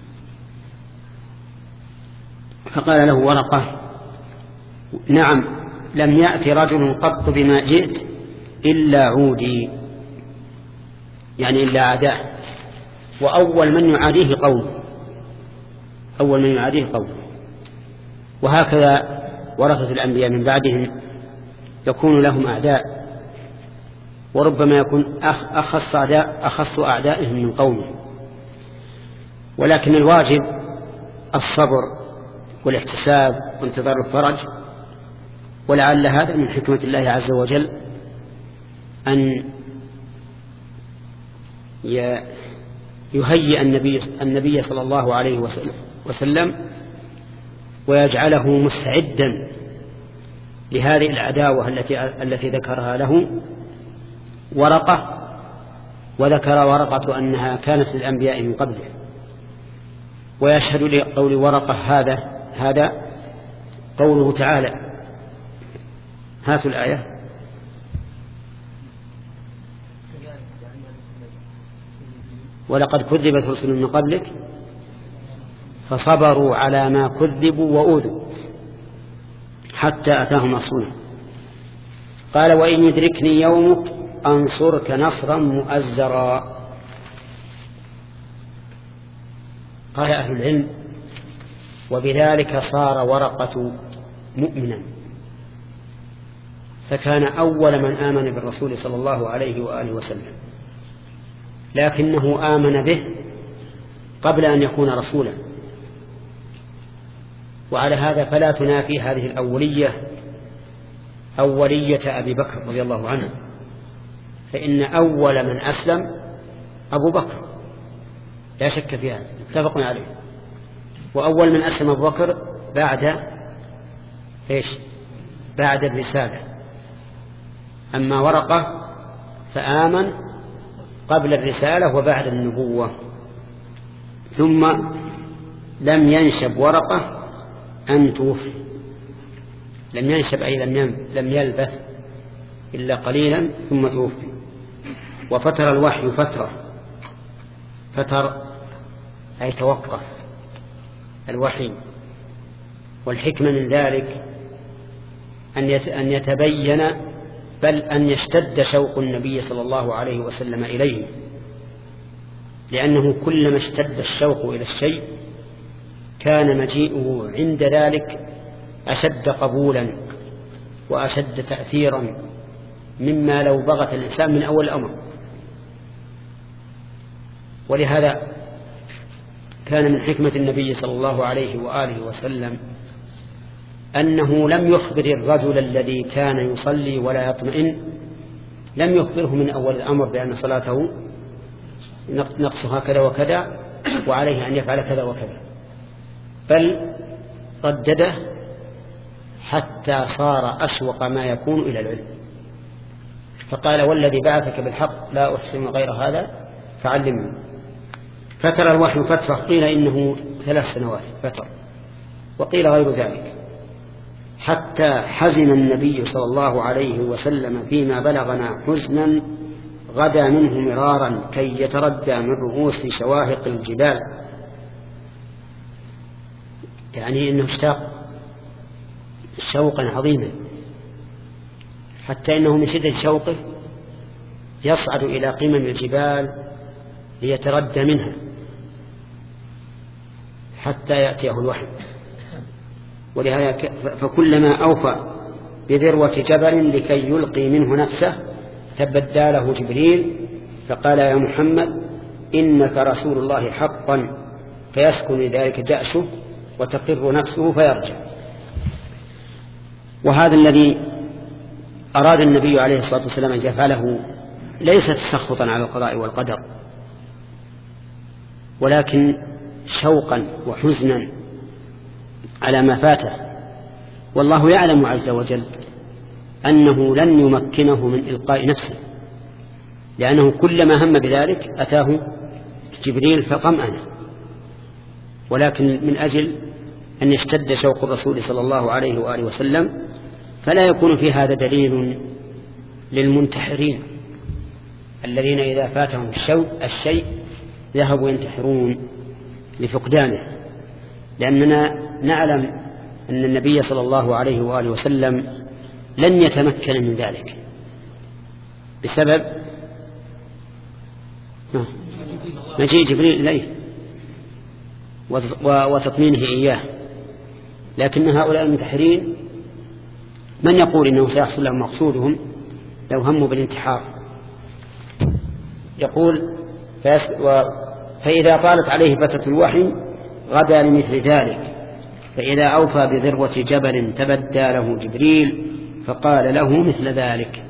فقال له ورقة نعم لم يأتي رجل قط بما جئت إلا عودي، يعني إلا عداء، وأول من يعاديه قوم، أول من يعاديه قوم. وهكذا ورثة الأنبياء من بعدهم يكون لهم أعداء، وربما يكون أخص أعداء أخص أعدائهم من قومهم. ولكن الواجب الصبر والاحتساب وانتظار الفرج. ولعل هذا من حكمة الله عز وجل أن يهيئ النبي, النبي صلى الله عليه وسلم ويجعله مستعدا لهذه العداوة التي, التي ذكرها له ورقة. وذكر ورقة أنها كانت للأنبياء من قبله. ويشهد لقول ورقة هذا هذا قوله تعالى، هاتوا الآية. ولقد كذبت رسل من قبلك فصبروا على ما كذبوا وأوذوا حتى أتاهم نصرنا. قال وإن يدركني يومك أنصرك نصرا مؤزرا. قال أهل العلم وبذلك صار ورقة مؤمنا، فكان أول من آمن بالرسول صلى الله عليه وآله وسلم، لكنه آمن به قبل أن يكون رسولا. وعلى هذا فلا تنافي هذه الأولية أولية أبي بكر رضي الله عنه، فإن أول من أسلم أبو بكر لا شك فيها، اتفق عليه. وأول من أسلم أبو بكر بعد إيش؟ بعد الرسالة. أما ورقة فآمن قبل الرسالة وبعد النبوة. ثم لم ينشب ورقة أن توفي، لم ينشب أي لم يلبث إلا قليلا ثم توفي. وفتر الوحي فترة، فتر أي توقف الوحي. والحكمة من ذلك أن يتبين بل أن يشتد شوق النبي صلى الله عليه وسلم إليه، لأنه كلما اشتد الشوق إلى الشيء كان مجيئه عند ذلك أشد قبولا وأشد تأثيرا مما لو بغت الإنسان من أول الأمر. ولهذا كان من حكمة النبي صلى الله عليه وآله وسلم أنه لم يخبر الرجل الذي كان يصلي ولا يطمئن، لم يخبره من أول الأمر بأن صلاته نقصها كذا وكذا وعليه أن يفعل كذا وكذا، بل ردده حتى صار أشوق ما يكون إلى العلم. فقال والذي بعثك بالحق لا أحسن غير هذا فعلمني. فتر الوحي فترة، قيل إنه ثلاث سنوات فتر، وقيل غير ذلك، حتى حزن النبي صلى الله عليه وسلم فيما بلغنا حزنا غدا منه مرارا كي يتردى من رؤوس شواهق الجبال. يعني إنه اشتاق شوقا عظيما، حتى إنه من شدة شوقه يصعد إلى قمم الجبال ليتردى منها حتى يأتيه الوحي. ولهذا فكلما أوفى بذروة جبل لكي يلقي منه نفسه تبدى له جبريل فقال يا محمد إنك رسول الله حقا، فيسكن ذلك جأشه وتقر نفسه فيرجع. وهذا الذي أراد النبي عليه الصلاة والسلام أن يفعله ليس تسخطا على القضاء والقدر، ولكن شوقا وحزنا على ما فاته. والله يعلم عز وجل أنه لن يمكنه من إلقاء نفسه، لأنه كلما هم بذلك أتاه جبريل فطمأنه. ولكن من أجل أن يشتد شوق الرسول صلى الله عليه وآله وسلم فلا يكون في هذا دليل للمنتحرين الذين إذا فاتهم الشوق الشيء ذهبوا ينتحرون لفقدانه، لأننا نعلم أن النبي صلى الله عليه وآله وسلم لن يتمكن من ذلك بسبب مجيء جبريل إليه وتطمينه إياه. لكن هؤلاء المنتحرين من يقول إنه سيحصل لهم مقصودهم لو هموا بالانتحار؟ يقول فإذا طالت عليه فترة الوحي غدا لمثل ذلك، فإذا أوفى بذروة جبل تبدى له جبريل فقال له مثل ذلك.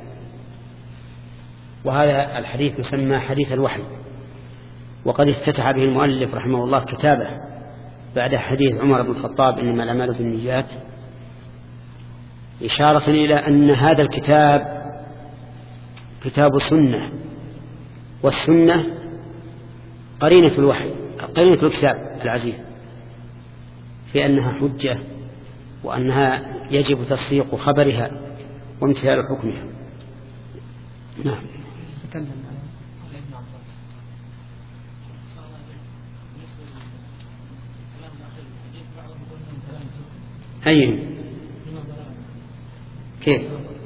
وهذا الحديث يسمى حديث الوحي، وقد افتتح به المؤلف رحمه الله كتابه بعد حديث عمر بن الخطاب إنما الأعمال بالنيات، إشارة إلى أن هذا الكتاب كتاب سنة، والسنة قرينة الوحي، قرينة الكتاب العزيز، في أنها حجة وأنها يجب تصديق خبرها وامتثال حكمها. نعم. أي كيف؟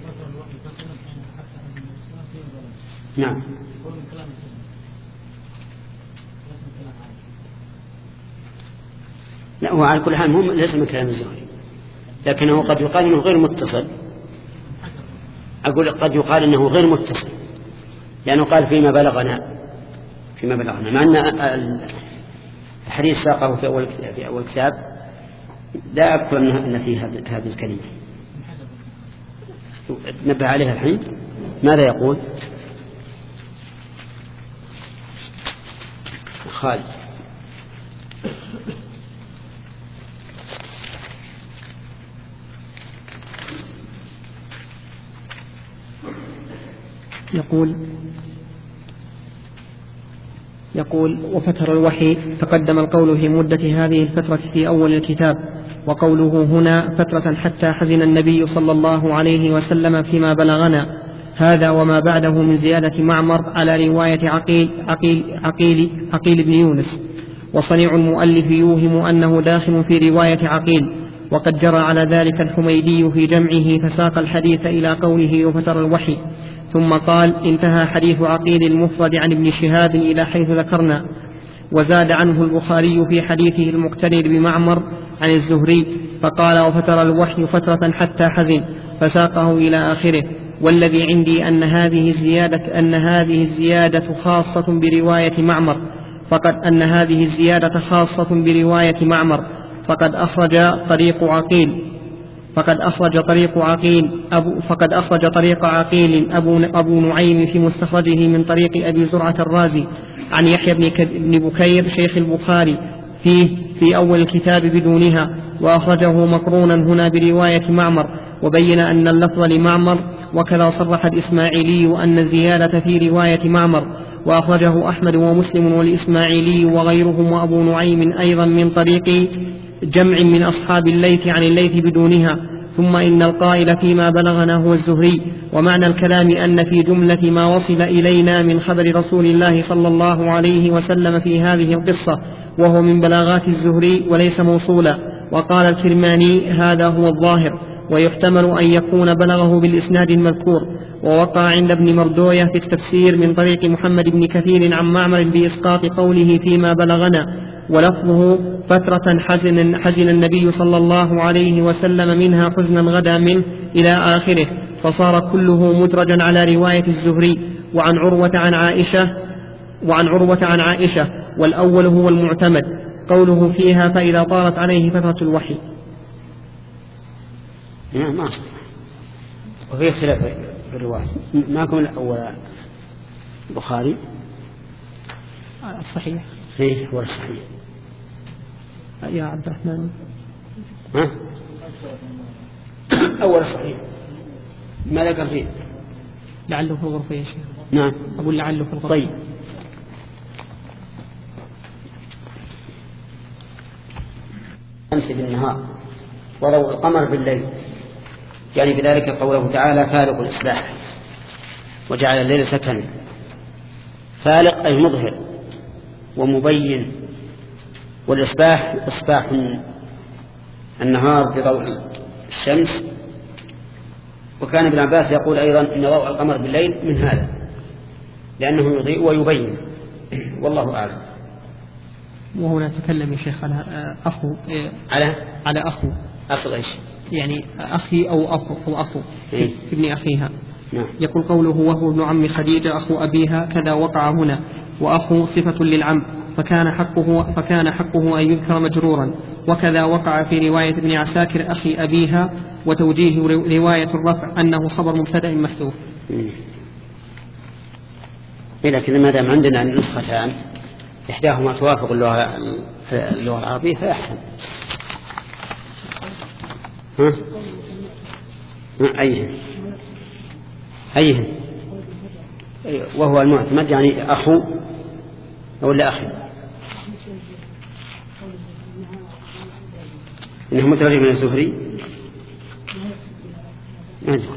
نعم. لا، هو على كل حال هم ليس من كلام الزهري، لكنه قد يقال انه غير متصل. اقول قد يقال انه غير متصل لانه قال فيما بلغنا فيما بلغنا مع ان الحديث ساقه في اول في اول كتاب لا اذكر ان فيه هذه الكلمه. نبه عليها الحين. ماذا يقول؟ خالد. يقول يقول وفتر الوحي تقدم القول في مدة هذه الفترة في أول الكتاب، وقوله هنا فترة حتى حزن النبي صلى الله عليه وسلم فيما بلغنا، هذا وما بعده من زيادة معمر على رواية عقيل, عقيل, عقيل, عقيل بن يونس. وصنيع المؤلف يوهم أنه داخل في رواية عقيل، وقد جرى على ذلك الحميدي في جمعه فساق الحديث إلى قوله وفتر الوحي، ثم قال انتهى حديث عقيل المفرد عن ابن شهاب إلى حيث ذكرنا. وزاد عنه البخاري في حديثه المقترن بمعمر عن الزهري فقال وفتر الوحي فترة حتى حزن، فساقه إلى آخره. والذي عندي أن هذه الزيادة أن هذه الزيادة خاصة برواية معمر فقد أن هذه الزيادة خاصة برواية معمر فقد أخرج طريق عقيل فقد أخرج طريق عقيل أبو فقد أخرج طريق عقيل أبو, أبو نعيم في مستخرجه من طريق أبي زرعة الرازي عن يحيى بن بكير شيخ البخاري فيه في أول الكتاب بدونها، وأخرجه مقرونا هنا برواية معمر، وبين أن اللفظ لمعمر، وكذا صرح الإسماعيلي أن الزيادة في رواية معمر، وأخرجه أحمد ومسلم والإسماعيلي وغيرهم وأبو نعيم أيضا من طريق جمع من أصحاب الليث عن الليث بدونها. ثم إن القائل فيما بلغنا هو الزهري، ومعنى الكلام أن في جملة ما وصل إلينا من خبر رسول الله صلى الله عليه وسلم في هذه القصة وهو من بلاغات الزهري وليس موصولا. وقال الكرماني هذا هو الظاهر، ويحتمل أن يكون بلغه بالإسناد المذكور. ووقع عند ابن مردوية في التفسير من طريق محمد بن كثير عن معمر بإسقاط قوله فيما بلغنا، ولفظه فترة حزن, حزن النبي صلى الله عليه وسلم منها حزنا غدا منه إلى آخره، فصار كله مدرجا على رواية الزهري. وعن عروة عن عائشة وعن عروة عن عائشة والأول هو المعتمد، قوله فيها فإذا طارت عليه فترة الوحي. نعم ما وفي اختلاف في الرواية. ما كون الأول البخاري الصحيح فيه هو الصحيح يا عبد الرحمن. ها أول صحيح ما ذكر فيه؟ لعله في الغرفة يا شيخ. نعم أقول لعله في الغرفة. طيب الشمس بالنهار وضوء القمر بالليل، يعني بذلك قوله تعالى فالق الإصباح وجعل الليل سكنا. فالق أي مظهر ومبين، والإصباح إصباح النهار بضوء الشمس. وكان ابن عباس يقول أيضا إن ضوء القمر بالليل من هذا لأنه يضيء ويبين، والله أعلم. وهنا تكلم يا شيخ على أخو على على أخو أصل إيش يعني أخي أو أخو أو أخو إيه؟ ابن أخيها. نعم. يقول قوله وهو ابن عم خديجة أخو أبيها كذا وقع هنا، وأخو صفة للعم فكان حقه فكان حقه أن يذكر مجرورا، وكذا وقع في رواية ابن عساكر أخي أبيها، وتوجيه رواية الرفع أنه خبر مبتدأ محذوف. لكن ما دام عندنا النسختان إحداهما توافق اللغة اللغة العربية فأحسن. ها؟ أيهن أيهن وهو المعتمد يعني أخو ولا أخي، إنه مترجم من الزهري ما أدري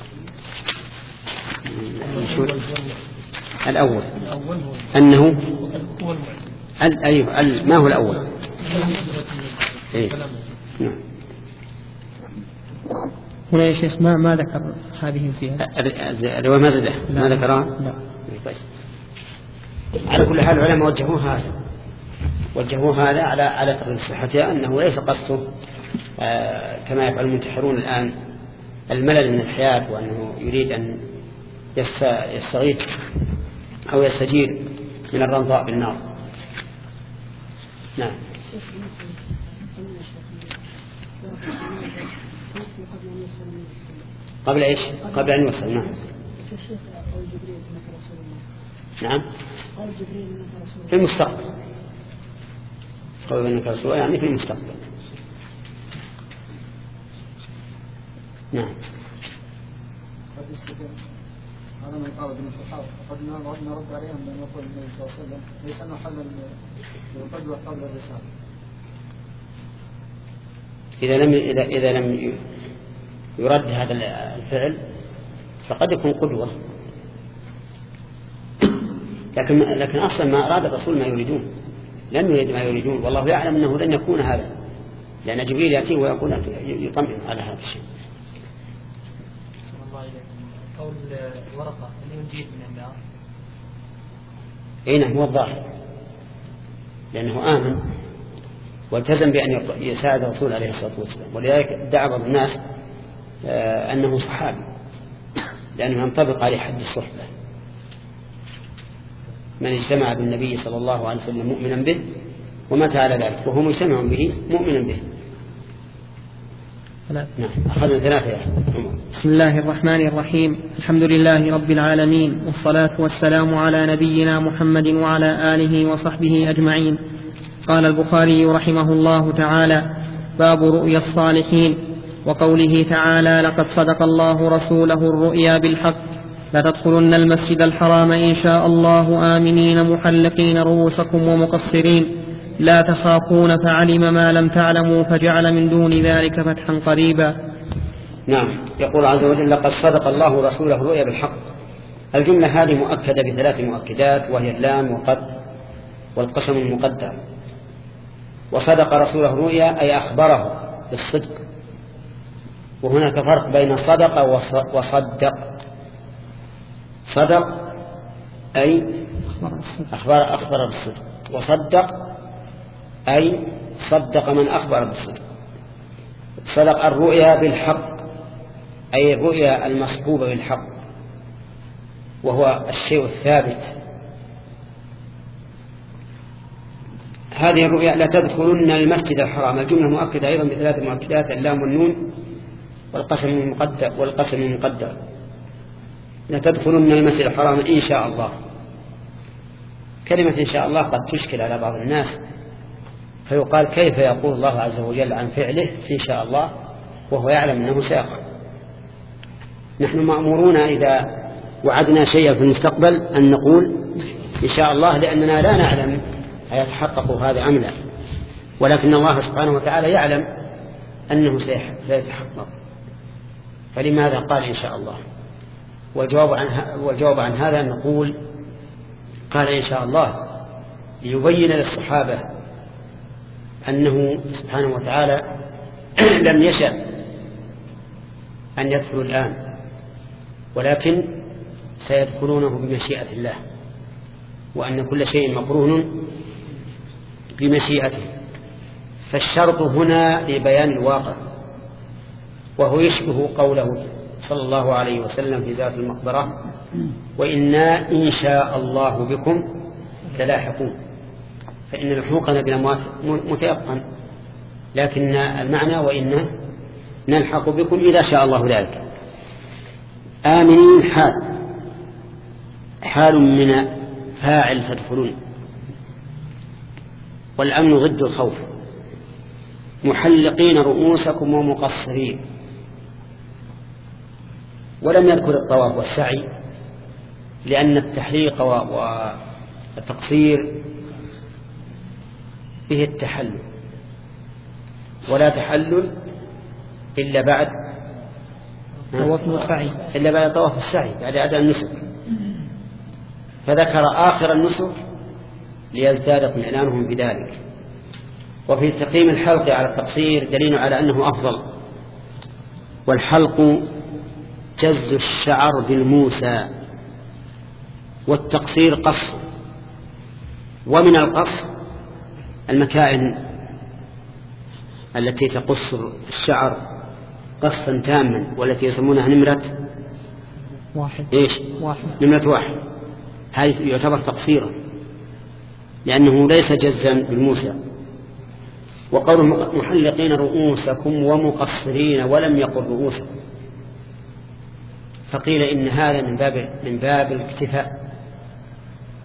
الأول أنه أيوه ما هو الأول إيه؟ نعم. هنا يا شيخ ما ما ذكر هذه الزيادة الرواية ما زده ما ذكرها. لا. طيب. على كل حال العلماء وجهوا هذا وجهوا هذا على على تقرير صحتها، أنه ليس قصده آه كما يفعل المنتحرون الآن الملل من الحياة، وأنه يريد أن يستغيث أو يستجير من الرمضاء بالنار. نعم. قبل إيش؟ قبل أن يوصل. نعم. نعم في المستقبل، قول إنك رسول يعني في المستقبل. نعم. هذا من قال ابن الصحابة قد نرد عليهم بأن يقول النبي صلى الله عليه وسلم ليس أنه حل القدوة قبل الرسالة. إذا لم إذا إذا لم يرد هذا الفعل فقد يكون قدوة، لكن لكن أصلا ما أراد الرسول ما يريدون، لم يريد ما يريدون، والله يعلم أنه لن يكون هذا، لأن جبريل يأتيه ويقول يطمئن على هذا الشيء. قول ورقة اللي ينجيه من النار. أين هو الظاهر، لأنه آمن والتزم بأن يساعد الرسول عليه الصلاة والسلام، ولذلك ادعى بعض الناس أنه صحابي لأنه ينطبق عليه حد الصحبة، من اجتمع بالنبي صلى الله عليه وسلم مؤمنا به ومات على ذلك وهو مجتمع به مؤمنا به. نعم. أخذنا ثلاثة. بسم الله الرحمن الرحيم. الحمد لله رب العالمين، والصلاة والسلام على نبينا محمد وعلى آله وصحبه أجمعين. قال البخاري رحمه الله تعالى: باب رؤيا الصالحين، وقوله تعالى: لقد صدق الله رسوله الرؤيا بالحق، لتدخلن المسجد الحرام إن شاء الله آمنين محلقين رؤوسكم ومقصرين لا تخافون فعلم ما لم تعلموا فجعل من دون ذلك فتحا قريبا. نعم. يقول عز وجل: لقد صدق الله رسوله الرؤيا بالحق. الجملة هذه مؤكدة بثلاث مؤكدات، وهي اللام وقد والقسم المقدر. وصدق رسوله الرؤيا أي أخبره بالصدق، وهناك فرق بين صدق وصدق. صدق أي أخبر, أخبر بالصدق، وصدق أي صدق من أخبر بالصدق. صدق الرؤيا بالحق أي الرؤيا المصحوبة بالحق، وهو الشيء الثابت. هذه الرؤيا: لا تدخلن المسجد الحرام. الجملة مؤكدة أيضا بثلاث مؤكدات، اللام والنون والقسم المقدر والقسم المقدر. لا تدخلن المسجد الحرام إن شاء الله. كلمة إن شاء الله قد تشكل على بعض الناس، فيقال: كيف يقول الله عز وجل عن فعله إن شاء الله وهو يعلم أنه سيقع؟ نحن مأمورون إذا وعدنا شيئا في المستقبل أن نقول إن شاء الله، لأننا لا نعلم هيتحقق هذا أم لا، ولكن الله سبحانه وتعالى يعلم أنه سيتحقق، فلماذا قال إن شاء الله؟ والجواب عن, والجواب عن هذا نقول: قال إن شاء الله ليبين للصحابة أنه سبحانه وتعالى لم يشأ أن يدخلوا الآن، ولكن سيدخلونه بمشيئة الله، وأن كل شيء مقرون بمشيئته. فالشرط هنا لبيان الواقع، وهو يشبه قوله صلى الله عليه وسلم في ذات المقبرة: وإنا إن شاء الله بكم للاحقون. فإن لحوقنا بالأموات متيقن، لكن المعنى وإنا نلحق بكم إذا شاء الله ذلك. آمنين حال حال من فاعل تدخلون، والأمن ضد الخوف. محلقين رؤوسكم ومقصرين، ولم يذكر الطواف والسعي، لأن التحليق والتقصير به التحلل، ولا تحلل إلا بعد طواف والسعي، إلا بعد طواف السعي بعد أداء النسك. فذكر آخر النسك ليزداد اطمئنانهم بذلك. وفي تقييم الحلق على التقصير دليل على أنه أفضل. والحلق جز الشعر بالموسى، والتقصير قصر. ومن القصر المكائن التي تقص الشعر قصا تاما، والتي يسمونها نمرة واحد. إيش؟ واحد. نمرة واحد. هذه يعتبر تقصيرا لأنه ليس جزا بالموسى. وقول محلقين رؤوسكم ومقصرين ولم يقل رؤوسكم، فقيل إن هذا من باب من باب الاكتفاء،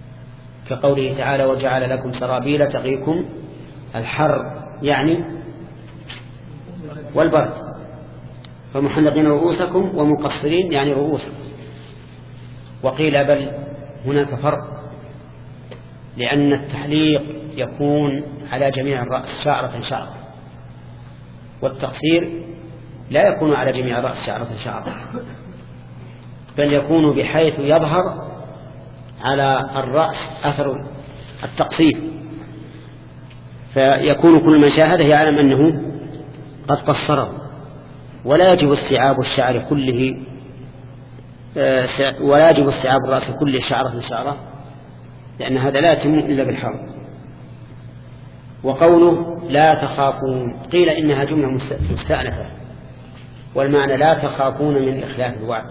كقوله تعالى وجعل لكم سرابيل تقيكم الحر يعني والبرد، فمحلقين رؤوسكم ومقصرين يعني رؤوسكم. وقيل بل هناك فرق، لأن التحليق يكون على جميع الرأس شعرة شعرة، والتقصير لا يكون على جميع الرأس شعرة شعرة، بل يكون بحيث يظهر على الرأس أثر التقصير، فيكون كل من شاهده يعلم أنه قد قصره. ولا يجب استيعاب الشعر كله، ولا يجب استيعاب الرأس كله شعرة شعرة، لأن هذا لا يتم إلا بالحرب. وقوله لا تخافون قيل إنها جملة مستأنفة، والمعنى لا تخافون من إخلاف الوعد.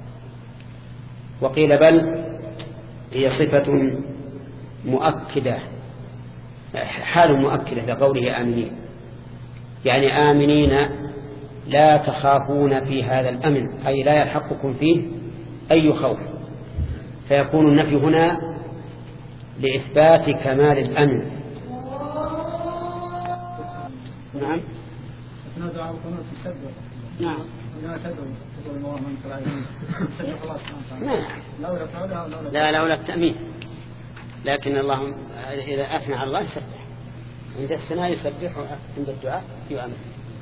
وقيل بل هي صفة مؤكدة، حال مؤكدة لقوله آمنين، يعني آمنين لا تخافون في هذا الأمن، أي لا يلحقكم فيه أي خوف. فيكون النفي هنا لإثبات كمال الأمن. نعم نعم لا لا ولا التأمين، لكن اللهم إذا أثنى على الله يسبح، عند الثناء يسبح، عند الدعاء يؤمن.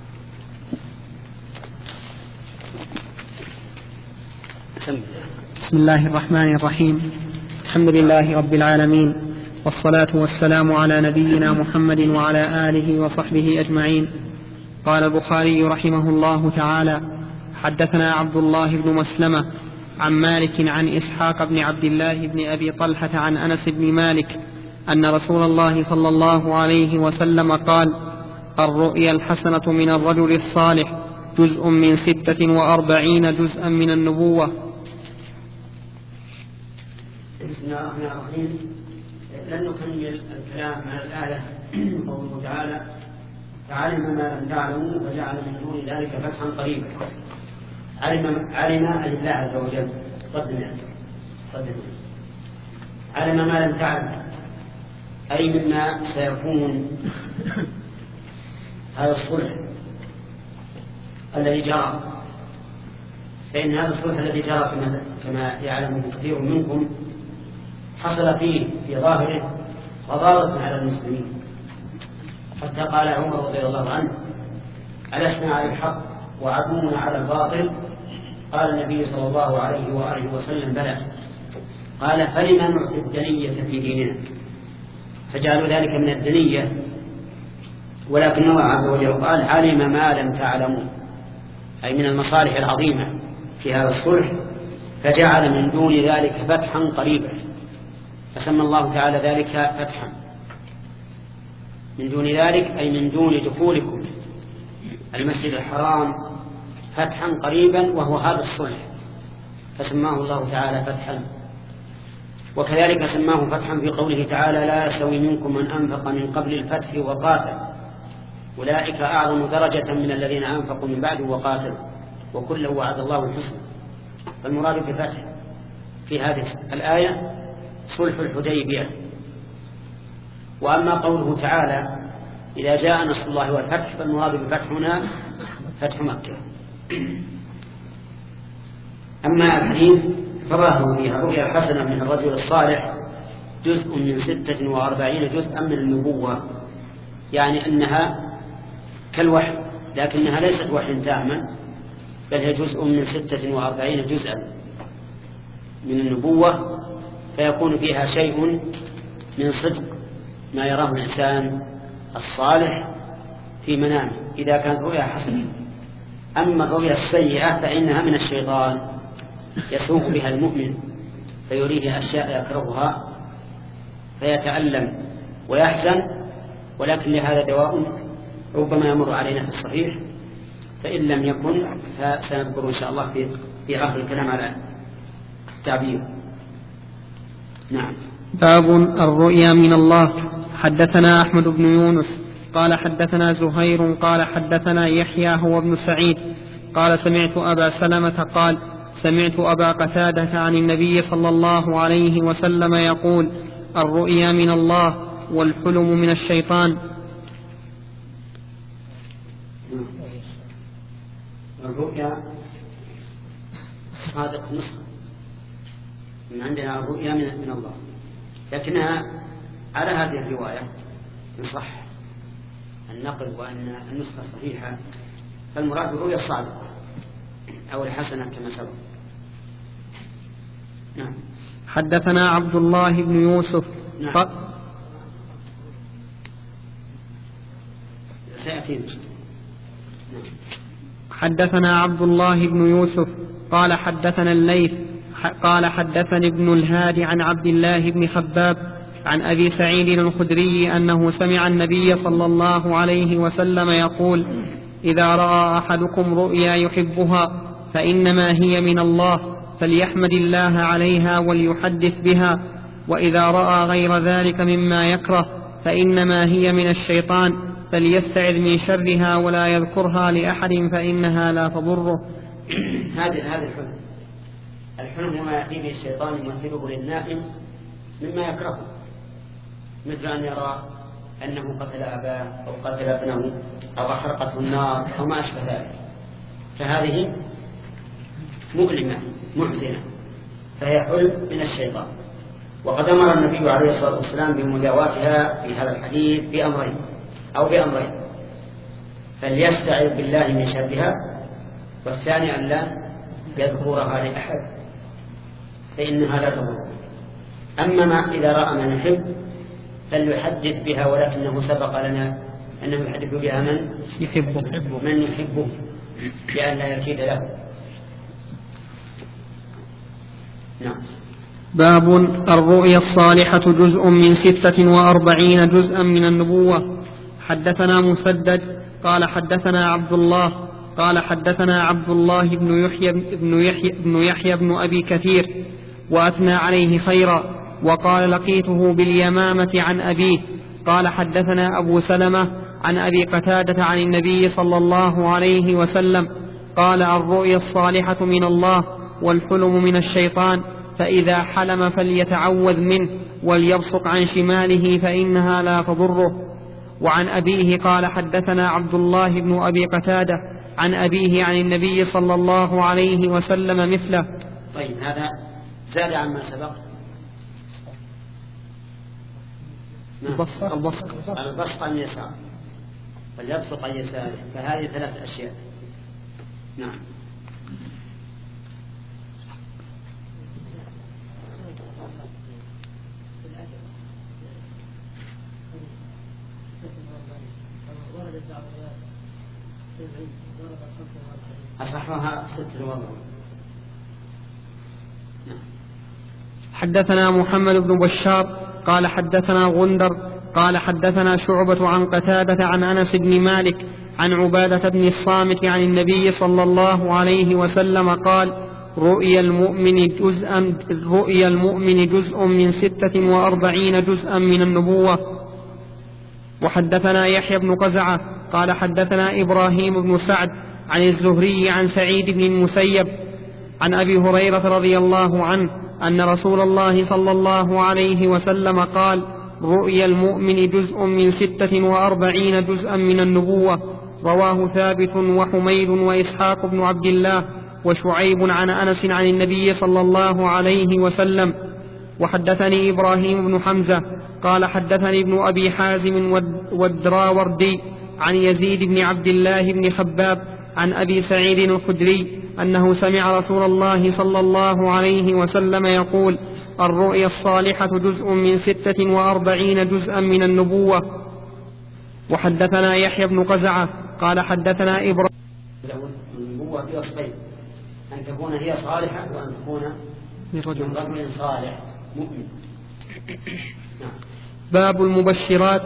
بسم الله الرحمن الرحيم. الحمد لله رب العالمين، والصلاة والسلام على نبينا محمد وعلى آله وصحبه أجمعين. قال البخاري رحمه الله تعالى: حدثنا عبد الله بن مسلمة عن مالك عن إسحاق بن عبد الله بن أبي طلحة عن أنس بن مالك أن رسول الله صلى الله عليه وسلم قال: الرؤيا الحسنة من الرجل الصالح جزء من ستة وأربعين جزءا من النبوة. بسم الله الرحمن الرحيم. لن نكمل الكلام على الآية قوله تعالى: فعلم ما لم تعلموا فجعل من دون ذلك فتحا قريبا. علم علم لله عز وجل قدم قدم علم ما لم تعلم، أي مما سيكون هذا الصلح الذي جرى. فإن هذا الصلح الذي جرى كما يعلم كثير منكم حصل فيه في ظاهره غضاضة على المسلمين، حتى قال عمر رضي الله عنه: ألسنا على الحق وعدونا على الباطل؟ قال النبي صلى الله عليه وآله وسلم: بلى. قال: فلما نعطي الدنية في ديننا؟ فجعلوا ذلك من الدنية، ولكن الله عز وجل قال: علم ما لم تعلموا، أي من المصالح العظيمة في هذا الصلح، فجعل من دون ذلك فتحا قريبا، فسمى الله تعالى ذلك فتحا. من دون ذلك أي من دون دخولكم المسجد الحرام فتحا قريبا، وهو هذا الصلح، فسماه الله تعالى فتحا. وكذلك سماه فتحا في قوله تعالى: لا يستوي منكم من أنفق من قبل الفتح وقاتل أولئك أعظم درجة من الذين أنفقوا من بعد وقاتلوا وكلا وعد الله الحسنى. فالمراد بفتح في هذه الآية صلح الحديبية. وأما قوله تعالى: إذا جاء نصر الله والفتح، فالمراد بفتح هنا فتح مكة. أما الحديث فظاهره فيها الرؤيا الحسنة من الرجل الصالح جزء من ستة وأربعين جزءا من النبوة، يعني أنها كالوحي، لكنها ليست وحي تاما، بل هي جزء من ستة وأربعين جزءا من النبوة، فيكون فيها شيء من صدق ما يراه الإنسان الصالح في منامه إذا كانت رؤيا حسنة. أما الرؤيا السيئة فإنها من الشيطان يسوق بها المؤمن فيريه أشياء يكرهها فيتألم ويحزن، ولكن لهذا دواء ربما يمر علينا في الصحيح، فإن لم يكن فسنذكر إن شاء الله في في آخر الكلام على التعبير. نعم. باب الرؤيا من الله. حدثنا أحمد بن يونس قال حدثنا زهير قال حدثنا يحيى هو ابن سعيد قال سمعت أبا سلمة قال سمعت أبا قتادة عن النبي صلى الله عليه وسلم يقول: الرؤيا من الله والحلم من الشيطان. الرؤيا صادق نصف من عندنا، الرؤيا من الله، لكنها على هذه الرواية يصح النقل وأن النسخة صحيحة، فالمراد بالرؤيا الصادقة أو الحسنة كما سبق. نعم. حدثنا عبد الله بن يوسف. نعم. ف... سيأتينا. نعم. حدثنا عبد الله بن يوسف قال حدثنا الليث قال حدثني ابن الهادي عن عبد الله بن خباب عن أبي سعيد الخدري أنه سمع النبي صلى الله عليه وسلم يقول: إذا رأى أحدكم رؤيا يحبها فإنما هي من الله فليحمد الله عليها وليحدث بها، وإذا رأى غير ذلك مما يكره فإنما هي من الشيطان فليستعذ من شرها ولا يذكرها لأحد فإنها لا تضره. هذا هذا الحلم الحلم هو ما يأتي به الشيطان يمثله للنائم مما يكرهه، مثل أن يرى أنه قتل أباه أو قتل ابنه أو أحرقته النار أو ما أشبه ذلك، فهذه مؤلمة محزنة، فهي حلم من الشيطان. وقد أمر النبي عليه الصلاة والسلام بمداواتها في هذا الحديث بأمرين أو بأمرين: فليستعذ بالله من شرها، والثاني أن لا يذكرها لأحد فإنها لا تضر. أما ما إذا رأى من يحب فليحدث بها، ولكنه سبق لنا أنه يحدث بها من يحبه من يحبه لأن لا يكيد له. نعم. باب الرؤيا الصالحة جزء من ستة وأربعين جزءا من النبوة. حدثنا مسدد قال حدثنا عبد الله قال حدثنا عبد الله بن يحيى بن يحيى بن يحيى بن أبي كثير وأثنى عليه خيرا، وقال لقيته باليمامة عن أبيه. قال حدثنا أبو سلمة عن أبي قتادة عن النبي صلى الله عليه وسلم قال: الرؤيا الصالحة من الله والحلم من الشيطان، فإذا حلم فليتعوذ منه وليبصق عن شماله فإنها لا تضره. وعن أبيه قال حدثنا عبد الله بن أبي قتادة عن أبيه عن النبي صلى الله عليه وسلم مثله. طيب، هذا زاد عما سبق. البصق البصق البصق عن يسار فليبصق عن يساره، فهذه ثلاث أشياء. نعم. أصحها ستة وأربعين. حدثنا محمد بن بشار قال حدثنا غندر قال حدثنا شعبة عن قتادة عن أنس بن مالك عن عبادة بن الصامت عن النبي صلى الله عليه وسلم قال: رؤيا المؤمن جزءا رؤيا المؤمن جزء من ستة وأربعين جزءا من النبوة. وحدثنا يحيى بن قزعة قال حدثنا إبراهيم بن سعد عن الزهري عن سعيد بن المسيب عن أبي هريرة رضي الله عنه أن رسول الله صلى الله عليه وسلم قال: رؤيا المؤمن جزء من ستة وأربعين جزءا من النبوة. رواه ثابت وحميد وإسحاق بن عبد الله وشعيب عن أنس عن النبي صلى الله عليه وسلم. وحدثني إبراهيم بن حمزة قال حدثني ابن أبي حازم والدراوردي عن يزيد بن عبد الله بن خباب عن أبي سعيد الخدري أنه سمع رسول الله صلى الله عليه وسلم يقول: الرؤيا الصالحة جزء من ستة وأربعين جزءا من النبوة. وحدثنا يحيى بن قزعة قال حدثنا إبراهيم. النبوة في وصفين: أن تكون هي صالحة وأن تكون من رجل صالح مؤمن. باب المبشرات.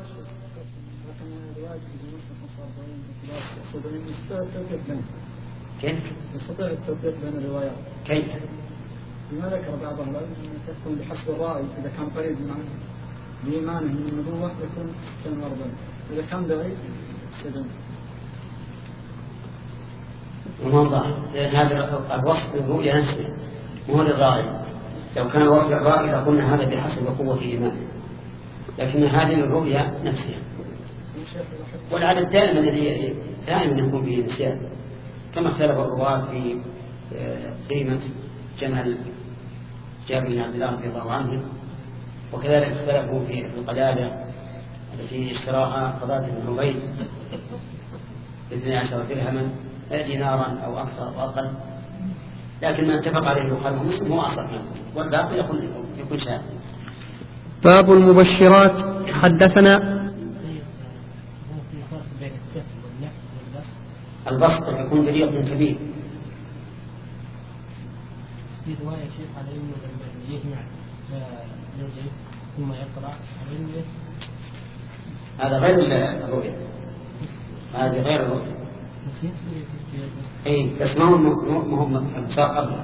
كيف؟ يستطيع التوفيق بين الروايات. كيف؟ بما ذكر بعضهم أن تكون بحسب الرأي، إذا كان قريب من بإيمانه من النبوة يكون ستين وأربعين، إذا كان بعيد سبعين. وموضع لأن هذا الوصف بالرؤيا نفسه مو للراغب. لو كان وصف الرأي لقلنا هذا بحسب قوة إيمانه، لكن هذه الرؤيا نفسها. والعدد دائما الذي دائما يكون به نسيان، كما اختلف الرواة في قيمة جمل جابر بن عبد الله رضي الله عنه، وكذلك اختلفوا في القلادة التي اشتراها قضاة بن عبيد باثني عشر درهما دينارا أو أكثر أو أقل، لكن ما اتفق عليه البخاري ومسلم هو أصح منه، والباقي يكون يكون شاذ. باب المبشرات. حدثنا البسط يكون بريق كبير. في رواية شيخ على إنه لما يجمع يوزن ثم يقرأ على إنه هذا غير الرؤية، هذه غير الرؤية. أي بس ما هو ما هو مساق قبل.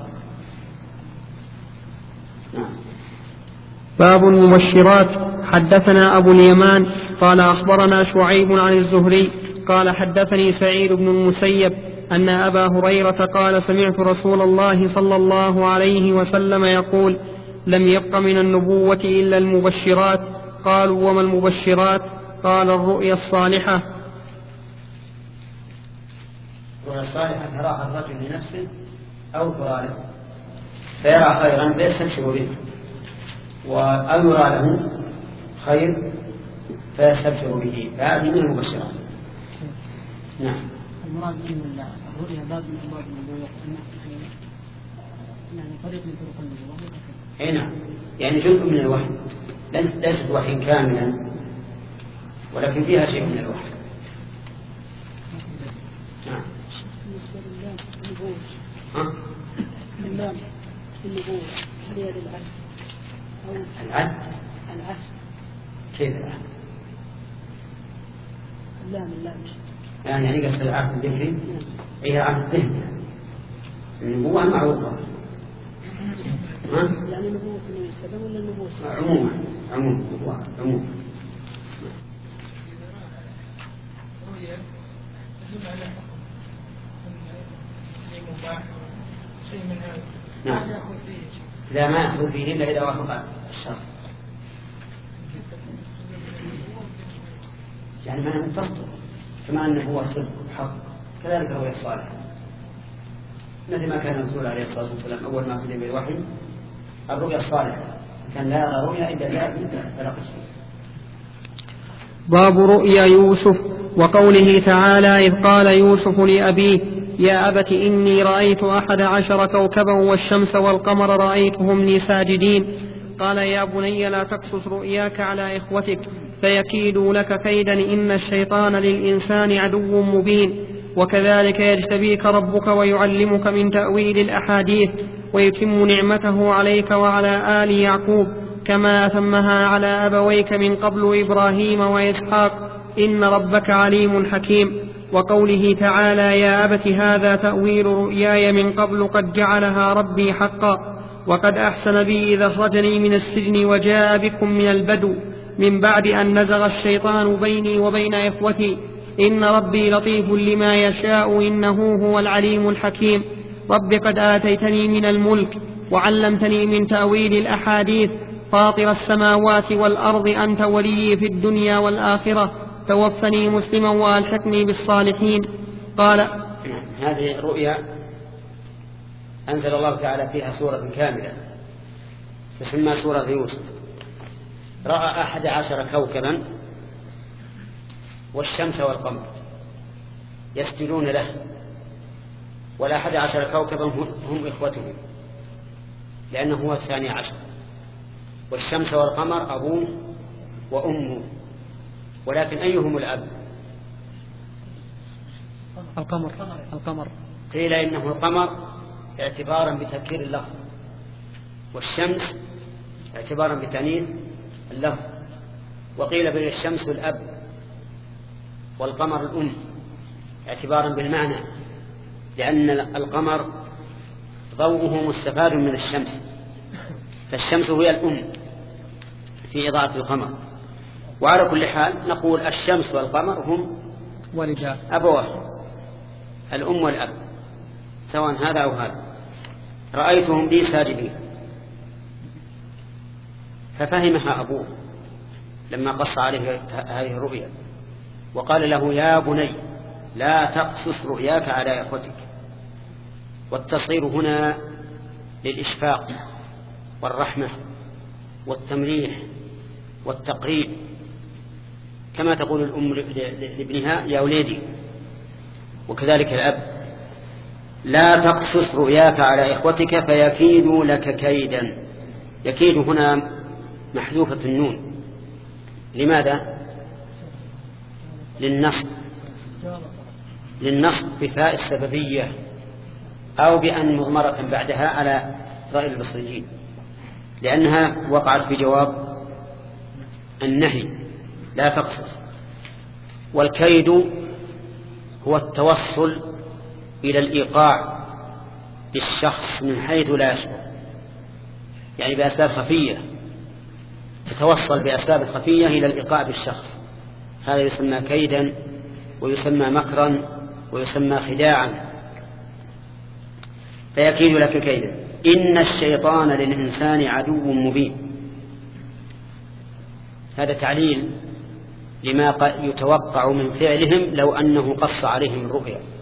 نعم. باب المبشرات. حدثنا أبو اليمان قال أخبرنا شعيب عن الزهري قال حدثني سعيد بن المسيب أن أبا هريرة قال سمعت رسول الله صلى الله عليه وسلم يقول لم يبق من النبوة إلا المبشرات. قالوا وما المبشرات؟ قال الرؤيا الصالحة. الرؤيا الصالحة تراها الرجل لنفسه أو ترى له فيرى خيرا فيستبشر به، أو يرى له خير فيستبشر به، فهذه من المبشرات. نعم. المراد من الرؤيا باب من أبواب النبوة، يعني طريق من طرق النبوة. أي نعم، يعني جزء من الوحي، ليست وحي كاملا ولكن فيها شيء من الوحي. نعم. بالنسبة لله النبوة. ها؟ اللام النبوة هي للعهد. أو العهد. العهد. كيف العهد؟ اللام اللام. يعني يعني قصد العهد الذكري؟ أي عهد الذهن. النبوة معروفة. يعني نبوة النبي صلى الله عليه وسلم ولا النبوة؟ عموما عموما عموما. نعم. لا ما يأخذ فيه إلا إذا وافق الشرط، يعني ما تصدق كما أنه هو صدق حق، كذلك هو الصالح، مثل ما كان الرسول عليه الصلاة والسلام أول ما سلم بالوحي الرؤيا الصالحة، كان لا يرى رؤيا إلا لا فلق الشيء. باب رؤيا يوسف وقوله تعالى إذ قال يوسف لأبيه يا أبت إني رأيت أحد عشر كوكبا والشمس والقمر رأيتهم لي ساجدين. قال يا بني لا تقصص رؤياك على إخوتك فيكيدوا لك كيدا إن الشيطان للإنسان عدو مبين. وكذلك يجتبيك ربك ويعلمك من تأويل الأحاديث ويتم نعمته عليك وعلى آل يعقوب كما أتمها على أبويك من قبل إبراهيم وإسحاق إن ربك عليم حكيم. وقوله تعالى يا أبت هذا تأويل رؤياي من قبل قد جعلها ربي حقا وقد أحسن بي إذا أخرجني من السجن وجاء بكم من البدو من بعد أن نزغ الشيطان بيني وبين إخوتي إن ربي لطيف لما يشاء إنه هو العليم الحكيم. رب قد آتيتني من الملك وعلمتني من تأويل الأحاديث فاطر السماوات والأرض أنت ولي في الدنيا والآخرة توفني مسلما وألحقني بالصالحين. قال هذه الرؤيا أنزل الله تعالى فيها سورة كاملة تسمى سورة يوسف. رأى أحد عشر كوكبا والشمس والقمر يسجدون له، والأحد عشر كوكبا هم إخوته لأنه هو الثاني عشر، والشمس والقمر أبوه وأمه، ولكن أيهم الأب؟ القمر. القمر قيل إنه القمر اعتبارا بتذكير اللفظ، والشمس اعتبارا بتأنيث اللفظ، وقيل بين الشمس الأب والقمر الأم اعتبارا بالمعنى، لأن القمر ضوءه مستفاد من الشمس، فالشمس هي الأم في إضاءة القمر. وعلى كل حال نقول الشمس والقمر هم ورجال أبوه، الأم والأب، سواء هذا أو هذا. رأيتهم لي ساجدين، ففهمها أبوه لما قص عليه هذه الرؤيا وقال له يا بني لا تقصص رؤياك على إخوتك. والتصغير هنا للإشفاق والرحمة والتمريح والتقريب، كما تقول الأم لابنها يا وليدي، وكذلك الأب لا تقصص رؤياك على إخوتك فيكيدوا لك كيدا. يكيد هنا محذوفة النون، لماذا؟ للنصب، للنصب بفاء السببية أو بأن مضمرة بعدها على رأي البصريين، لأنها وقعت في جواب النهي لا تقصص. والكيد هو التوصل إلى الإيقاع بالشخص من حيث لا يشعر، يعني بأسباب خفية، تتوصل بأسباب خفية إلى الإيقاع بالشخص، هذا يسمى كيدا ويسمى مكرا ويسمى خداعا. فيكيد لك كيدا إن الشيطان للإنسان عدو مبين. هذا تعليل لما يتوقع من فعلهم لو أنه قص عليهم الرؤيا.